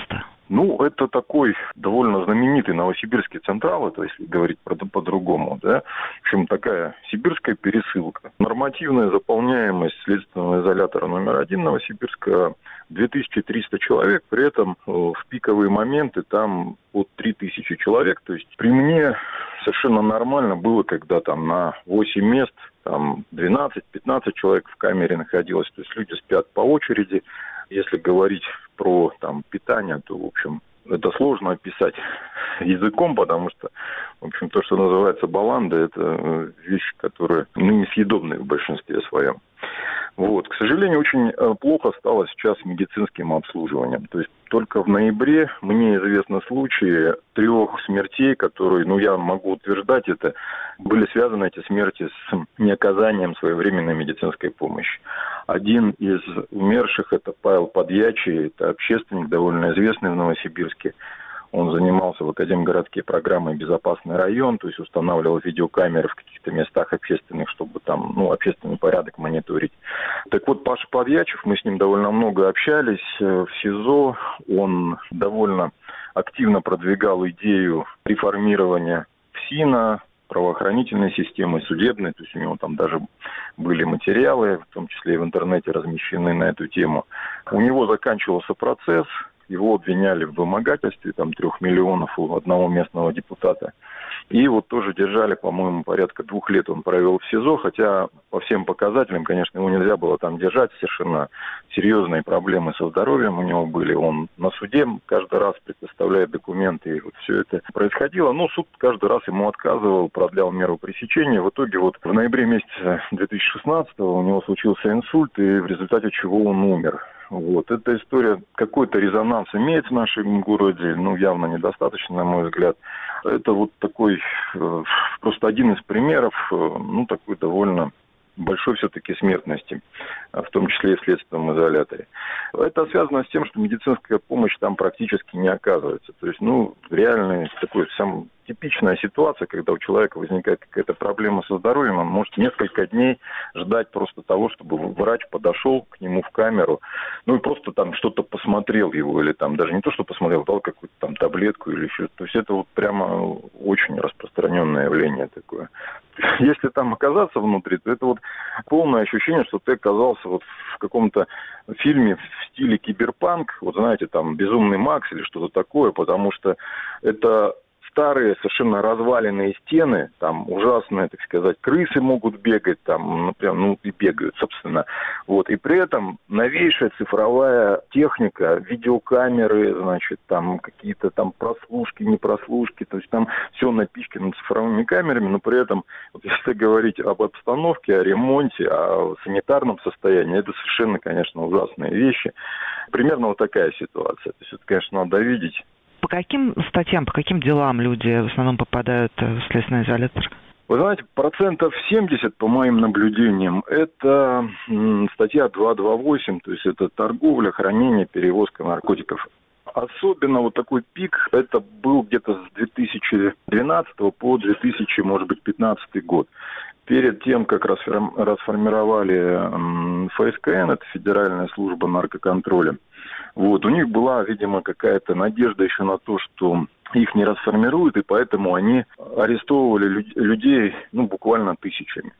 Ну, это такой довольно знаменитый новосибирский централ, это если говорить по-другому, да. В общем, такая сибирская пересылка. Нормативная заполняемость следственного изолятора номер один Новосибирска две тысячи триста человек, при этом в пиковые моменты там от три тысячи человек. То есть при мне совершенно нормально было, когда там на восемь мест там двенадцать-пятнадцать человек в камере находилось. То есть люди спят по очереди. Если говорить про там питание, то, в общем, это сложно описать языком, потому что, в общем, то, что называется баланда, это вещь, которая ну, несъедобная в большинстве своем. Вот. К сожалению, очень плохо стало сейчас с медицинским обслуживанием. То есть только в ноябре мне известны случаи трех смертей, которые, ну, я могу утверждать это, были связаны эти смерти с неоказанием своевременной медицинской помощи. Один из умерших – это Павел Подьячий, это общественник, довольно известный в Новосибирске. Он занимался в Академгородке программой «Безопасный район», то есть устанавливал видеокамеры в каких-то местах общественных, чтобы там, ну, общественный порядок мониторить. Так вот, Паша Подьячев, мы с ним довольно много общались в СИЗО. Он довольно активно продвигал идею реформирования ФСИНа, правоохранительной системы, судебной, то есть у него там даже были материалы, в том числе и в интернете размещены на эту тему. У него заканчивался процесс. Его обвиняли в вымогательстве там, трех миллионов у одного местного депутата. И вот тоже держали, по-моему, порядка двух лет он провел в СИЗО, хотя по всем показателям, конечно, его нельзя было там держать. Совершенно серьезные проблемы со здоровьем у него были. Он на суде каждый раз предоставляет документы, и вот все это происходило. Но суд каждый раз ему отказывал, продлял меру пресечения. В итоге вот в ноябре месяце две тысячи шестнадцатого у него случился инсульт, и в результате чего он умер. Вот. Эта история какой-то резонанс имеет в нашем городе, ну, явно недостаточно, на мой взгляд. Это вот такой, э, просто один из примеров, э, ну, такой довольно большой все-таки смертности, в том числе и в следственном изоляторе. Это связано с тем, что медицинская помощь там практически не оказывается. То есть, ну, реально такой сам типичная ситуация, когда у человека возникает какая-то проблема со здоровьем, он может несколько дней ждать просто того, чтобы врач подошел к нему в камеру, ну и просто там что-то посмотрел его, или там даже не то, что посмотрел, дал какую-то там таблетку или еще. То есть это вот прямо очень распространенное явление такое. Если там оказаться внутри, то это вот полное ощущение, что ты оказался вот в каком-то фильме в стиле киберпанк, вот знаете, там «Безумный Макс» или что-то такое, потому что это старые, совершенно разваленные стены, там ужасные, так сказать, крысы могут бегать, там, ну, прям, ну, и бегают, собственно. Вот, и при этом новейшая цифровая техника, видеокамеры, значит, там, какие-то там прослушки, не прослушки, то есть там все напичкано цифровыми камерами, но при этом, вот, если говорить об обстановке, о ремонте, о санитарном состоянии, это совершенно, конечно, ужасные вещи. Примерно вот такая ситуация. То есть это, конечно, надо видеть.
По каким статьям, по каким делам люди в основном попадают в следственный изолятор?
Вы знаете, процентов семьдесят, по моим наблюдениям, это м, статья двести двадцать восемь, то есть это торговля, хранение, перевозка наркотиков. Особенно вот такой пик, это был где-то с две тысячи двенадцатого по две тысячи, может быть, пятнадцатый год. Перед тем, как расформировали м, ФСКН, это Федеральная служба наркоконтроля, вот, у них была, видимо, какая-то надежда еще на то, что их не расформируют, и поэтому они арестовывали люд- людей, ну, буквально тысячами.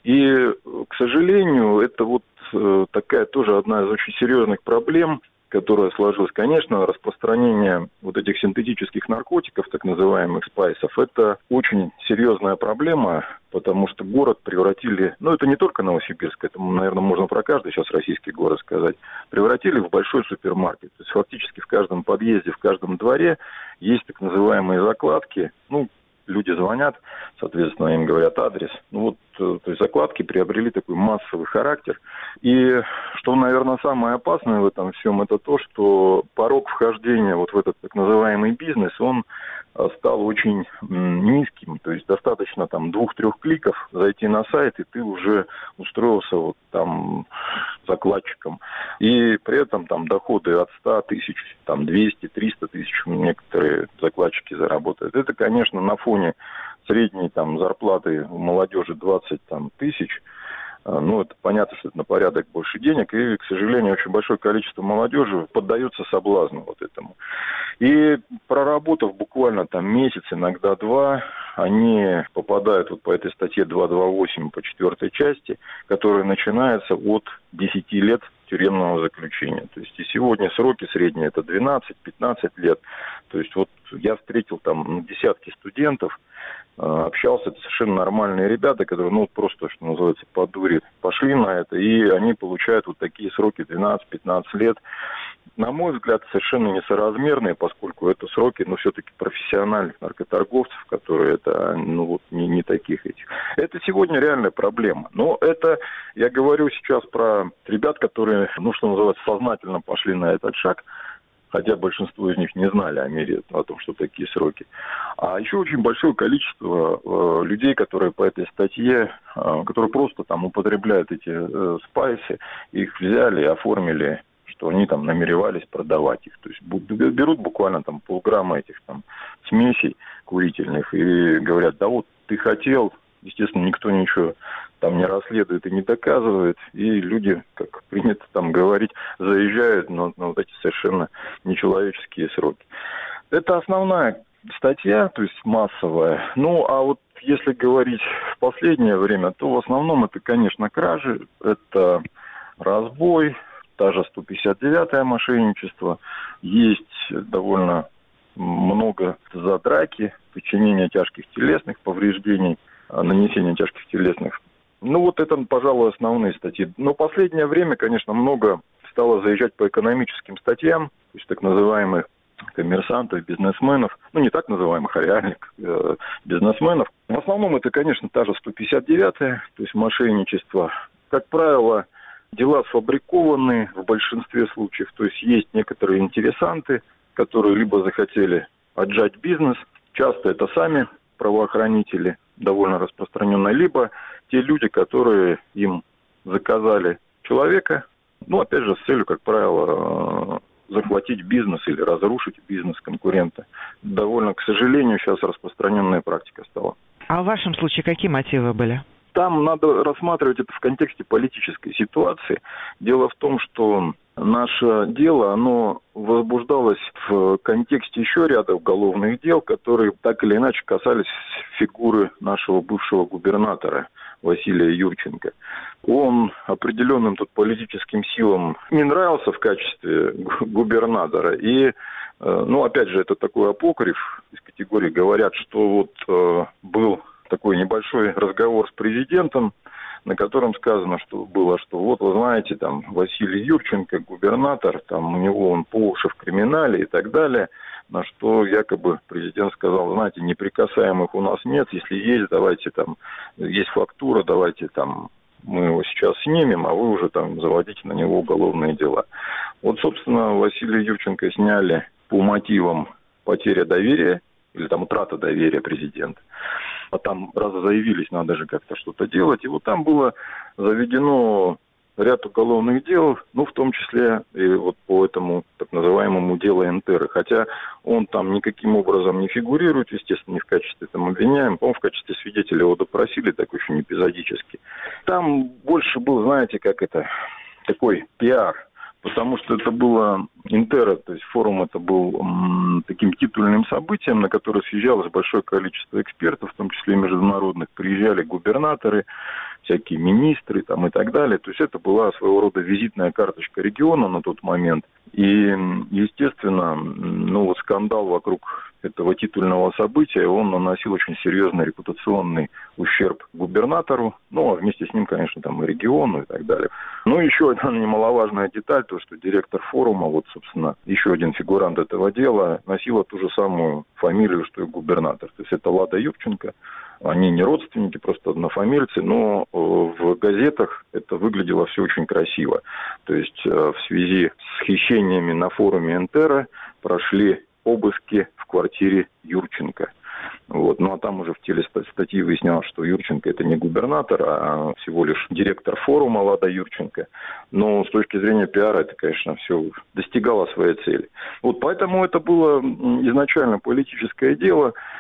И, к сожалению, это вот э, такая тоже одна из очень серьезных проблем, которая сложилась. Конечно, распространение вот этих синтетических наркотиков, так называемых спайсов, это очень серьезная проблема, потому что город превратили, ну это не только Новосибирск, это, наверное, можно про каждый сейчас российский город сказать, превратили в большой супермаркет. То есть фактически в каждом подъезде, в каждом дворе есть так называемые закладки, ну, люди звонят, соответственно, им говорят адрес. Ну вот, то есть закладки приобрели такой массовый характер. И что, наверное, самое опасное в этом всем, это то, что порог вхождения вот в этот так называемый бизнес, он стал очень низким. То есть достаточно там двух-трех кликов зайти на сайт, и ты уже устроился вот там закладчиком. И при этом там доходы от ста тысяч, там двести-триста тысяч некоторые закладчики заработают. Это, конечно, на фоне средней там зарплаты у молодежи двадцать там, тысяч. Ну, это понятно, что это на порядок больше денег, и, к сожалению, очень большое количество молодежи поддается соблазну вот этому. И проработав буквально там месяц, иногда два, они попадают вот по этой статье двести двадцать восемь по четвертой части, которая начинается от десяти лет тюремного заключения. То есть и сегодня сроки средние это двенадцать-пятнадцать лет. То есть вот я встретил там десятки студентов, общался, это совершенно нормальные ребята, которые, ну, просто, что называется, по дуре пошли на это, и они получают вот такие сроки двенадцать-пятнадцать лет. На мой взгляд, совершенно несоразмерные, поскольку это сроки, ну, все-таки профессиональных наркоторговцев, которые это, ну, вот, не, не таких этих. Это сегодня реальная проблема. Но это, я говорю сейчас про ребят, которые, ну, что называется, сознательно пошли на этот шаг, хотя большинство из них не знали о мире, о том, что такие сроки. А еще очень большое количество э, людей, которые по этой статье, э, которые просто там употребляют эти э, спайсы, их взяли, оформили, что они там намеревались продавать их. То есть берут буквально там полграмма этих там смесей курительных и говорят, да вот ты хотел, естественно, никто ничего там не расследует и не доказывает, и люди, как принято там говорить, заезжают на, на вот эти совершенно нечеловеческие сроки. Это основная статья, то есть массовая. Ну, а вот если говорить в последнее время, то в основном это, конечно, кражи, это разбой, та же сто пятьдесят девятое мошенничество, есть довольно много за драки, причинение тяжких телесных повреждений, нанесение тяжких телесных. Ну, вот это, пожалуй, основные статьи. Но в последнее время, конечно, много стало заезжать по экономическим статьям, то есть так называемых коммерсантов, бизнесменов, ну, не так называемых, а реальных э, бизнесменов. В основном это, конечно, та же сто пятьдесят девятая, то есть мошенничество. Как правило, дела сфабрикованы в большинстве случаев, то есть есть некоторые интересанты, которые либо захотели отжать бизнес, часто это сами правоохранители, довольно распространенно, либо те люди, которые им заказали человека, ну, опять же, с целью, как правило, захватить бизнес или разрушить бизнес конкурента. Довольно, к сожалению, сейчас распространенная практика стала.
А в вашем случае какие мотивы были?
Там надо рассматривать это в контексте политической ситуации. Дело в том, что наше дело, оно возбуждалось в контексте еще ряда уголовных дел, которые так или иначе касались фигуры нашего бывшего губернатора Василия Юрченко. Он определенным тут политическим силам не нравился в качестве губернатора. И, ну, опять же, это такой апокриф из категории, говорят, что вот э, был такой небольшой разговор с президентом, на котором сказано, что было, что вот, вы знаете, там, Василий Юрченко, губернатор, там, у него он по уши в криминале и так далее, на что якобы президент сказал, знаете, неприкасаемых у нас нет, если есть, давайте там, есть фактура, давайте там, мы его сейчас снимем, а вы уже там заводите на него уголовные дела. Вот, собственно, Василия Юрченко сняли по мотивам потеря доверия, или там утрата доверия президента. А там, раз заявились, надо же как-то что-то делать. И вот там было заведено ряд уголовных дел, ну, в том числе и вот по этому так называемому делу Энтеры. Хотя он там никаким образом не фигурирует, естественно, не в качестве там обвиняемого, по-моему, в качестве свидетеля его допросили, так очень эпизодически. Там больше был, знаете, как это, такой пиар. Потому что это было Интера, то есть форум это был м, таким титульным событием, на которое съезжалось большое количество экспертов, в том числе и международных. Приезжали губернаторы, всякие министры там, и так далее. То есть это была своего рода визитная карточка региона на тот момент. И, естественно, ну, вот скандал вокруг этого титульного события, он наносил очень серьезный репутационный ущерб губернатору, ну, а вместе с ним, конечно, там и региону и так далее. Ну, еще одна немаловажная деталь, то, что директор форума, вот, собственно, еще один фигурант этого дела, носила ту же самую фамилию, что и губернатор. То есть это Лада Юрченко. Они не родственники, просто однофамильцы, но в газетах это выглядело все очень красиво. То есть в связи с хищениями на форуме Энтера прошли обыски в квартире Юрченко. Вот. Ну а там уже в теле статьи выяснялось, что Юрченко это не губернатор, а всего лишь директор форума Лада Юрченко. Но с точки зрения пиара это, конечно, все достигало своей цели. Вот поэтому это было изначально политическое дело.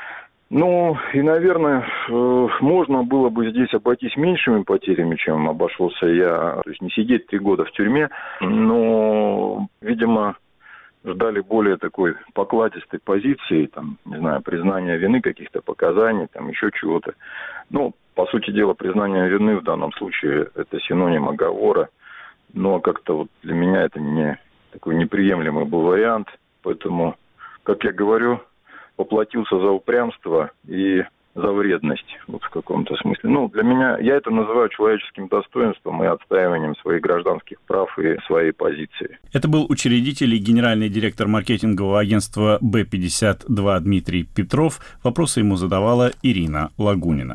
Ну, и, наверное, можно было бы здесь обойтись меньшими потерями, чем обошелся я. То есть не сидеть три года в тюрьме, но, видимо, ждали более такой покладистой позиции, там, не знаю, признания вины, каких-то показаний, там, еще чего-то. Ну, по сути дела, признание вины в данном случае – это синоним оговора. Но как-то вот для меня это не такой неприемлемый был вариант. Поэтому, как я говорю, поплатился за упрямство и за вредность, вот в каком-то смысле. Ну, для меня, я это называю человеческим достоинством и отстаиванием своих гражданских прав и своей позиции.
Это был учредитель и генеральный директор маркетингового агентства бэ пятьдесят два Дмитрий Петров. Вопросы ему задавала Ирина Лагунина.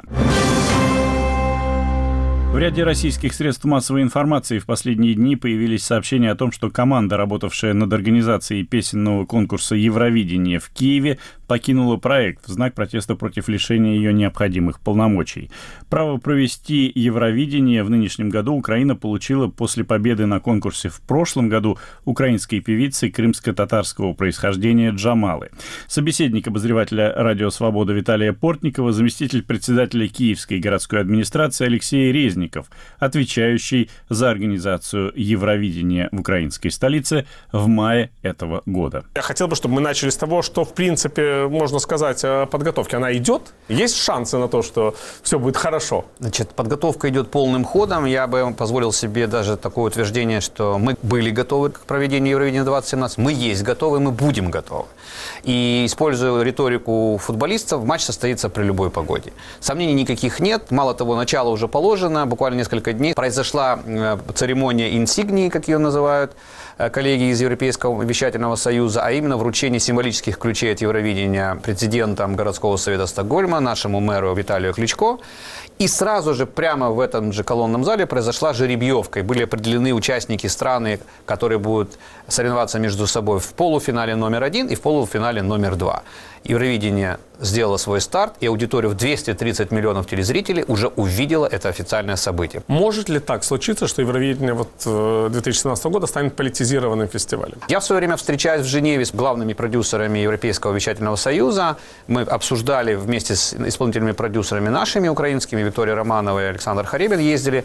В ряде российских средств массовой информации в последние дни появились сообщения о том, что команда, работавшая над организацией песенного конкурса «Евровидение» в Киеве, покинула проект в знак протеста против лишения ее необходимых полномочий. Право провести Евровидение в нынешнем году Украина получила после победы на конкурсе в прошлом году украинской певицы крымско-татарского происхождения Джамалы. Собеседник обозревателя «Радио Свобода» Виталия Портникова, заместитель председателя Киевской городской администрации Алексей Резников, отвечающий за организацию Евровидения в украинской столице в мае этого года.
Я хотел бы, чтобы мы начали с того, что, в принципе, можно сказать о подготовке. Она идет? Есть шансы на то, что все будет хорошо?
Значит, подготовка идет полным ходом. Я бы позволил себе даже такое утверждение, что мы были готовы к проведению Евровидения двадцать семнадцать. Мы есть готовы, мы будем готовы. И, используя риторику футболистов, матч состоится при любой погоде. Сомнений никаких нет. Мало того, начало уже положено. Буквально несколько дней произошла церемония инсигнии, как ее называют коллеги из Европейского вещательного союза, а именно вручение символических ключей от Евровидения президентом городского совета Стокгольма, нашему мэру Виталию Кличко. И сразу же прямо в этом же колонном зале произошла жеребьевка. И были определены участники страны, которые будут соревноваться между собой в полуфинале номер один и в полуфинале номер два. Евровидение сделало свой старт, и аудитория в двести тридцать миллионов телезрителей уже увидела это официальное событие.
Может ли так случиться, что Евровидение вот две тысячи семнадцатого года станет политизированным фестивалем?
Я в свое время встречаюсь в Женеве с главными продюсерами Европейского вещательного союза. Мы обсуждали вместе с исполнительными продюсерами нашими украинскими, Виктория Романова и Александр Харибин ездили.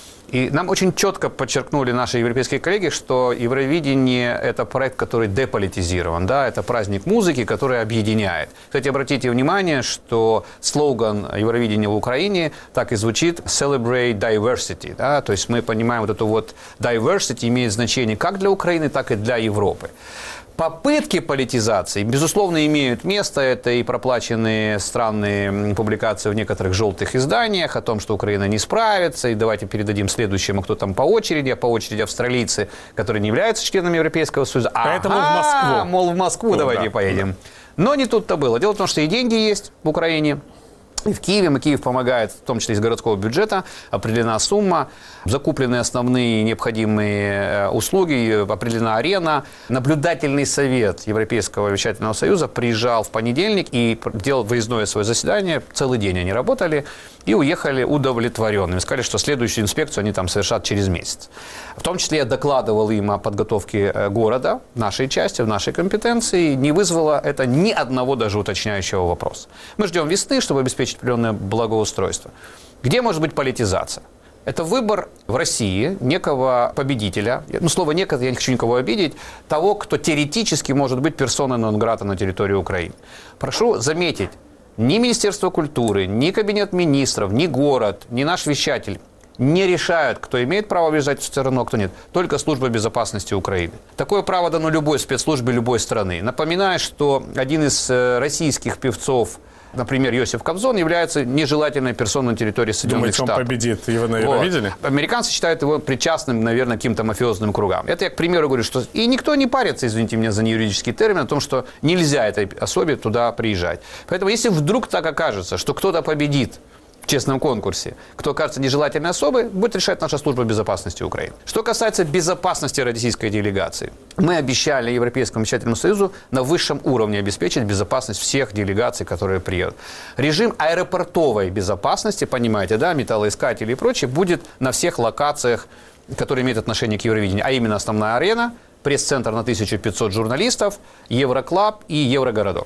И нам очень четко подчеркнули наши европейские коллеги, что Евровидение – это проект, который деполитизирован, да, это праздник музыки, который объединяет. Кстати, обратите внимание, что слоган Евровидения в Украине так и звучит «Celebrate Diversity», да, то есть мы понимаем, вот это вот diversity имеет значение как для Украины, так и для Европы. Попытки политизации, безусловно, имеют место. Это и проплаченные странные публикации в некоторых желтых изданиях о том, что Украина не справится, и давайте передадим следующему, кто там по очереди, а по очереди австралийцы, которые не являются членами Европейского Союза.
Поэтому
ага,
в Москву.
Мол, в Москву ну, давайте
да,
поедем.
да.
Но не тут-то было. Дело в том, что и деньги есть в Украине. И в Киеве, и Киев помогает, в том числе из городского бюджета, определена сумма, закуплены основные необходимые услуги, определена арена. Наблюдательный совет Европейского вещательного союза приезжал в понедельник и делал выездное свое заседание. Целый день они работали и уехали удовлетворенными. Сказали, что следующую инспекцию они там совершат через месяц. В том числе я докладывал им о подготовке города в нашей части, в нашей компетенции. Не вызвало это ни одного даже уточняющего вопроса. Мы ждем весны, чтобы обеспечить определенное благоустройство. Где может быть политизация? Это выбор в России некого победителя, ну, слово «некого», я не хочу никого обидеть, того, кто теоретически может быть персоной нон-грата на территории Украины. Прошу заметить, ни Министерство культуры, ни Кабинет министров, ни город, ни наш вещатель не решают, кто имеет право въезжать в страну, а кто нет. Только Служба безопасности Украины. Такое право дано любой спецслужбе любой страны. Напоминаю, что один из российских певцов, например, Йосиф Кобзон, является нежелательной персоной на территории Соединенных
Штатов.
Штатов.
Думаете, он победит его на Евровидении?
Вот. Американцы считают его причастным, наверное, к каким-то мафиозным кругам. Это я, к примеру, говорю, что и никто не парится, извините меня за неюридический термин, о том, что нельзя этой особе туда приезжать. Поэтому, если вдруг так окажется, что кто-то победит в честном конкурсе, кто окажется нежелательной особой, будет решать наша служба безопасности Украины. Что касается безопасности российской делегации, мы обещали Европейскому вещательному союзу на высшем уровне обеспечить безопасность всех делегаций, которые приедут. Режим аэропортовой безопасности, понимаете, да, металлоискатели и прочее, будет на всех локациях, которые имеют отношение к Евровидению, а именно основная арена, пресс-центр на тысячу пятьсот журналистов, Евроклаб и Еврогородок.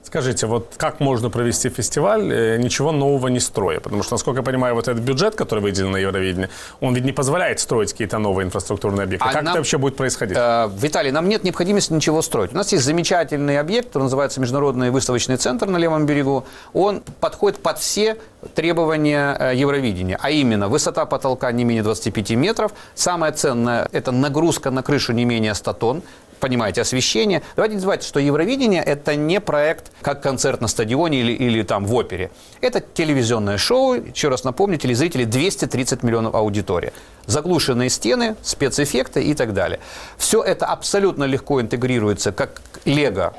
Скажите, вот как можно провести фестиваль, ничего нового не строя? Потому что, насколько я понимаю, вот этот бюджет, который выделен на Евровидение, он ведь не позволяет строить какие-то новые инфраструктурные объекты. А как нам, это вообще будет происходить?
Э, Виталий, нам нет необходимости ничего строить. У нас есть замечательный объект, который называется Международный выставочный центр на левом берегу. Он подходит под все требования Евровидения, а именно высота потолка не менее двадцати пяти метров. Самое ценное – это нагрузка на крышу не менее ста тонн. Понимаете, освещение. Давайте не забывайте, что Евровидение – это не проект, как концерт на стадионе или, или там в опере. Это телевизионное шоу. Еще раз напомню, телезрители двести тридцать миллионов аудитория. Заглушенные стены, спецэффекты и так далее. Все это абсолютно легко интегрируется, как лего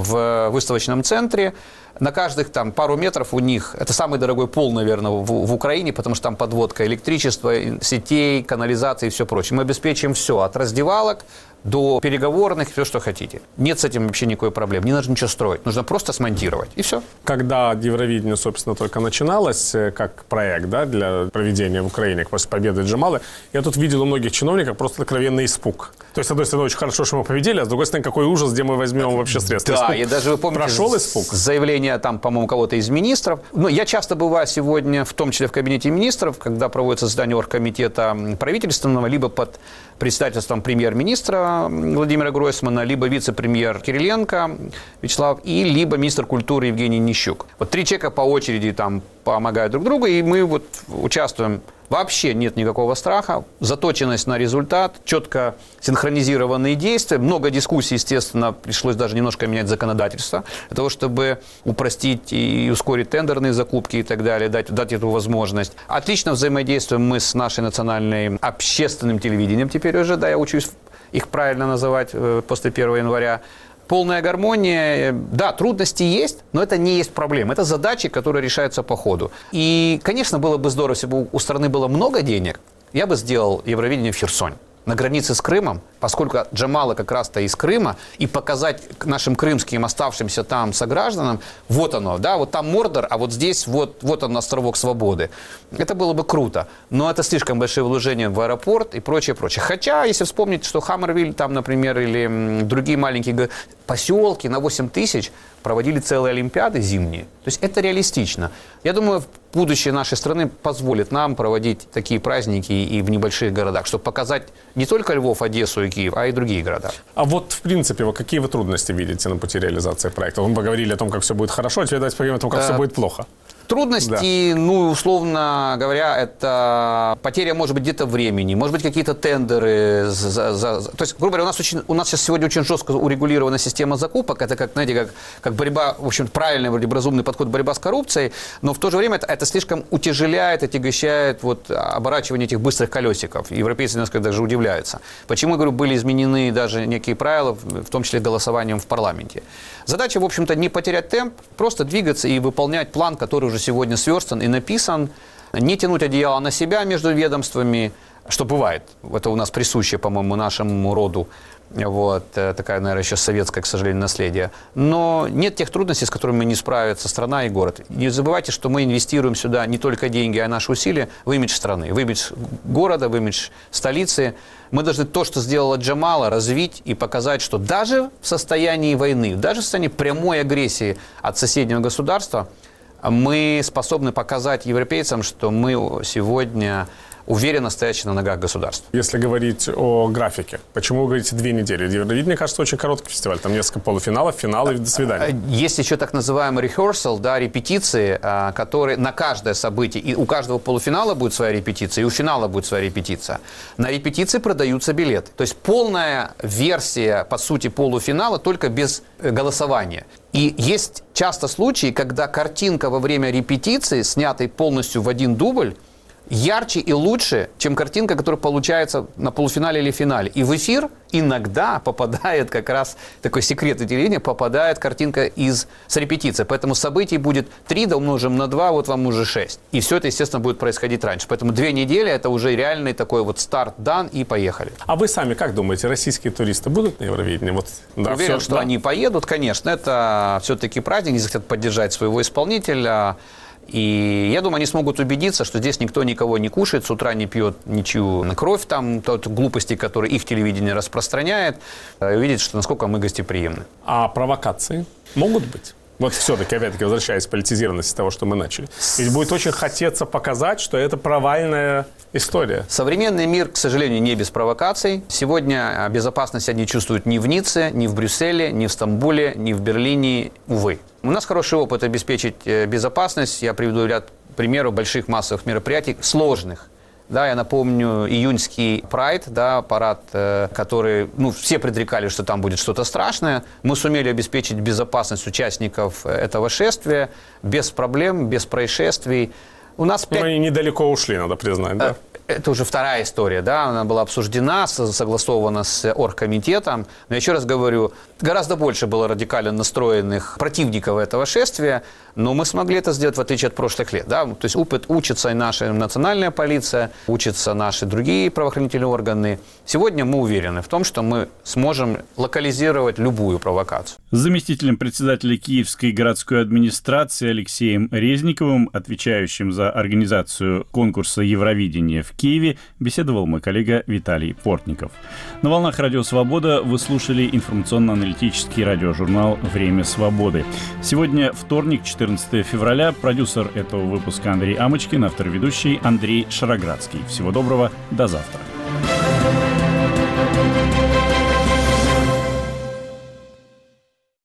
в выставочном центре. На каждых там пару метров у них, это самый дорогой пол, наверное, в, в Украине, потому что там подводка электричества, сетей, канализации и все прочее. Мы обеспечим все, от раздевалок до переговорных, все, что хотите. Нет с этим вообще никакой проблемы. Не нужно ничего строить, нужно просто смонтировать, и все.
Когда Евровидение, собственно, только начиналось, как проект, да, для проведения в Украине после победы Джамалы, я тут видел у многих чиновников просто откровенный испуг. То есть, с одной стороны, очень хорошо, что мы победили, а с другой стороны, какой ужас, где мы возьмем вообще средства.
Да,
испуг.
Я даже, вы помните,
прошел испуг?
Заявление там, по-моему, кого-то из министров. Ну, я часто бываю сегодня, в том числе в кабинете министров, когда проводится заседание оргкомитета правительственного, либо под председательством премьер-министра Владимира Гройсмана, либо вице-премьер Кириленко Вячеслав, и либо министр культуры Евгений Нищук. Вот три человека по очереди там помогают друг другу, и мы вот участвуем. Вообще нет никакого страха, заточенность на результат, четко синхронизированные действия. Много дискуссий, естественно, пришлось даже немножко менять законодательство для того, чтобы упростить и ускорить тендерные закупки и так далее, дать, дать эту возможность. Отлично взаимодействуем мы с нашей национальной общественным телевидением теперь уже, да, я учусь их правильно называть после первого января. Полная гармония. Да, трудности есть, но это не есть проблема. Это задачи, которые решаются по ходу. И, конечно, было бы здорово, если бы у страны было много денег, я бы сделал Евровидение в Херсоне, на границе с Крымом, поскольку Джамала как раз-то из Крыма, и показать нашим крымским оставшимся там согражданам, вот оно, да, вот там Мордор, а вот здесь вот, вот он, островок свободы. Это было бы круто, но это слишком большие вложения в аэропорт и прочее, прочее. Хотя, если вспомнить, что Хаммервиль там, например, или другие маленькие поселки на восемь тысяч проводили целые олимпиады зимние. То есть это реалистично. Я думаю, будущее нашей страны позволит нам проводить такие праздники и в небольших городах, чтобы показать не только Львов, Одессу и Киев, а и другие города.
А вот, в принципе, вот какие вы трудности видите на пути реализации проекта? Мы поговорили о том, как все будет хорошо, а теперь давайте поговорим о том, как все будет плохо.
Трудности, да. ну, условно говоря, это потеря, может быть, где-то времени, может быть, какие-то тендеры. За, за, за. То есть, грубо говоря, у нас, очень, у нас сейчас сегодня очень жестко урегулирована система закупок. Это, как, знаете, как, как борьба, в общем, правильный, вроде бы разумный подход, борьба с коррупцией, но в то же время это, это слишком утяжеляет, отягощает вот, оборачивание этих быстрых колесиков. Европейцы несколько даже удивляются. Почему, я говорю, были изменены даже некие правила, в том числе голосованием в парламенте. Задача, в общем-то, не потерять темп, просто двигаться и выполнять план, который уже сегодня сверстан и написан, не тянуть одеяло на себя между ведомствами, что бывает. Это у нас присуще, по-моему, нашему роду. Вот, такая, наверное, еще советское, к сожалению, наследие. Но нет тех трудностей, с которыми не справится страна и город. Не забывайте, что мы инвестируем сюда не только деньги, а наши усилия в имидж страны, в имидж города, в имидж столицы. Мы должны то, что сделала Джамала, развить и показать, что даже в состоянии войны, даже в состоянии прямой агрессии от соседнего государства, мы способны показать европейцам, что мы сегодня уверенно стоящие на ногах государств.
Если говорить о графике, почему вы говорите две недели? Евровидение, мне кажется, очень короткий фестиваль. Там несколько полуфиналов, финалы и до свидания.
Есть еще так называемый rehearsal, да, репетиции, которые на каждое событие, и у каждого полуфинала будет своя репетиция, и у финала будет своя репетиция. На репетиции продаются билеты. То есть полная версия, по сути, полуфинала, только без голосования. И есть часто случаи, когда картинка во время репетиции, снятой полностью в один дубль, ярче и лучше, чем картинка, которая получается на полуфинале или финале. И в эфир иногда попадает как раз, такой секрет телевидения, попадает картинка из, с репетиции. Поэтому событий будет три, да умножим на два, вот вам уже шесть. И все это, естественно, будет происходить раньше. Поэтому две недели – это уже реальный такой вот старт дан, и поехали.
А вы сами как думаете, российские туристы будут на Евровидении? Вот, да,
Уверен,
все,
что
да?
они поедут, конечно. Это все-таки праздник, они хотят поддержать своего исполнителя. И я думаю, они смогут убедиться, что здесь никто никого не кушает, с утра не пьет ничью на кровь, там, тот глупости, которые их телевидение распространяет, и увидеть, что насколько мы гостеприимны.
А провокации могут быть? Вот все-таки, опять-таки, возвращаясь к политизированности того, что мы начали. Ведь будет очень хотеться показать, что это провальная история.
Современный мир, к сожалению, не без провокаций. Сегодня безопасность они чувствуют ни в Ницце, ни в Брюсселе, ни в Стамбуле, ни в Берлине, увы. У нас хороший опыт обеспечить безопасность. Я приведу ряд примеров больших массовых мероприятий, сложных. Да, я напомню, июньский прайд, да, парад, э, который, ну, все предрекали, что там будет что-то страшное. Мы сумели обеспечить безопасность участников этого шествия без проблем, без происшествий. У нас пять...
Ну, они недалеко ушли, надо признать, да?
Это уже вторая история, да, она была обсуждена, согласована с оргкомитетом. Но еще раз говорю, гораздо больше было радикально настроенных противников этого шествия, но мы смогли это сделать в отличие от прошлых лет, да. То есть опыт учится и наша национальная полиция, учатся наши другие правоохранительные органы. Сегодня мы уверены в том, что мы сможем локализировать любую провокацию.
С заместителем председателя Киевской городской администрации Алексеем Резниковым, отвечающим за организацию конкурса Евровидения в Киеве, беседовал мой коллега Виталий Портников. На волнах Радио Свобода вы слушали информационно-аналитический радиожурнал «Время свободы». Сегодня вторник, четырнадцатое февраля. Продюсер этого выпуска Андрей Амочкин, автор-ведущий Андрей Шароградский. Всего доброго, до завтра.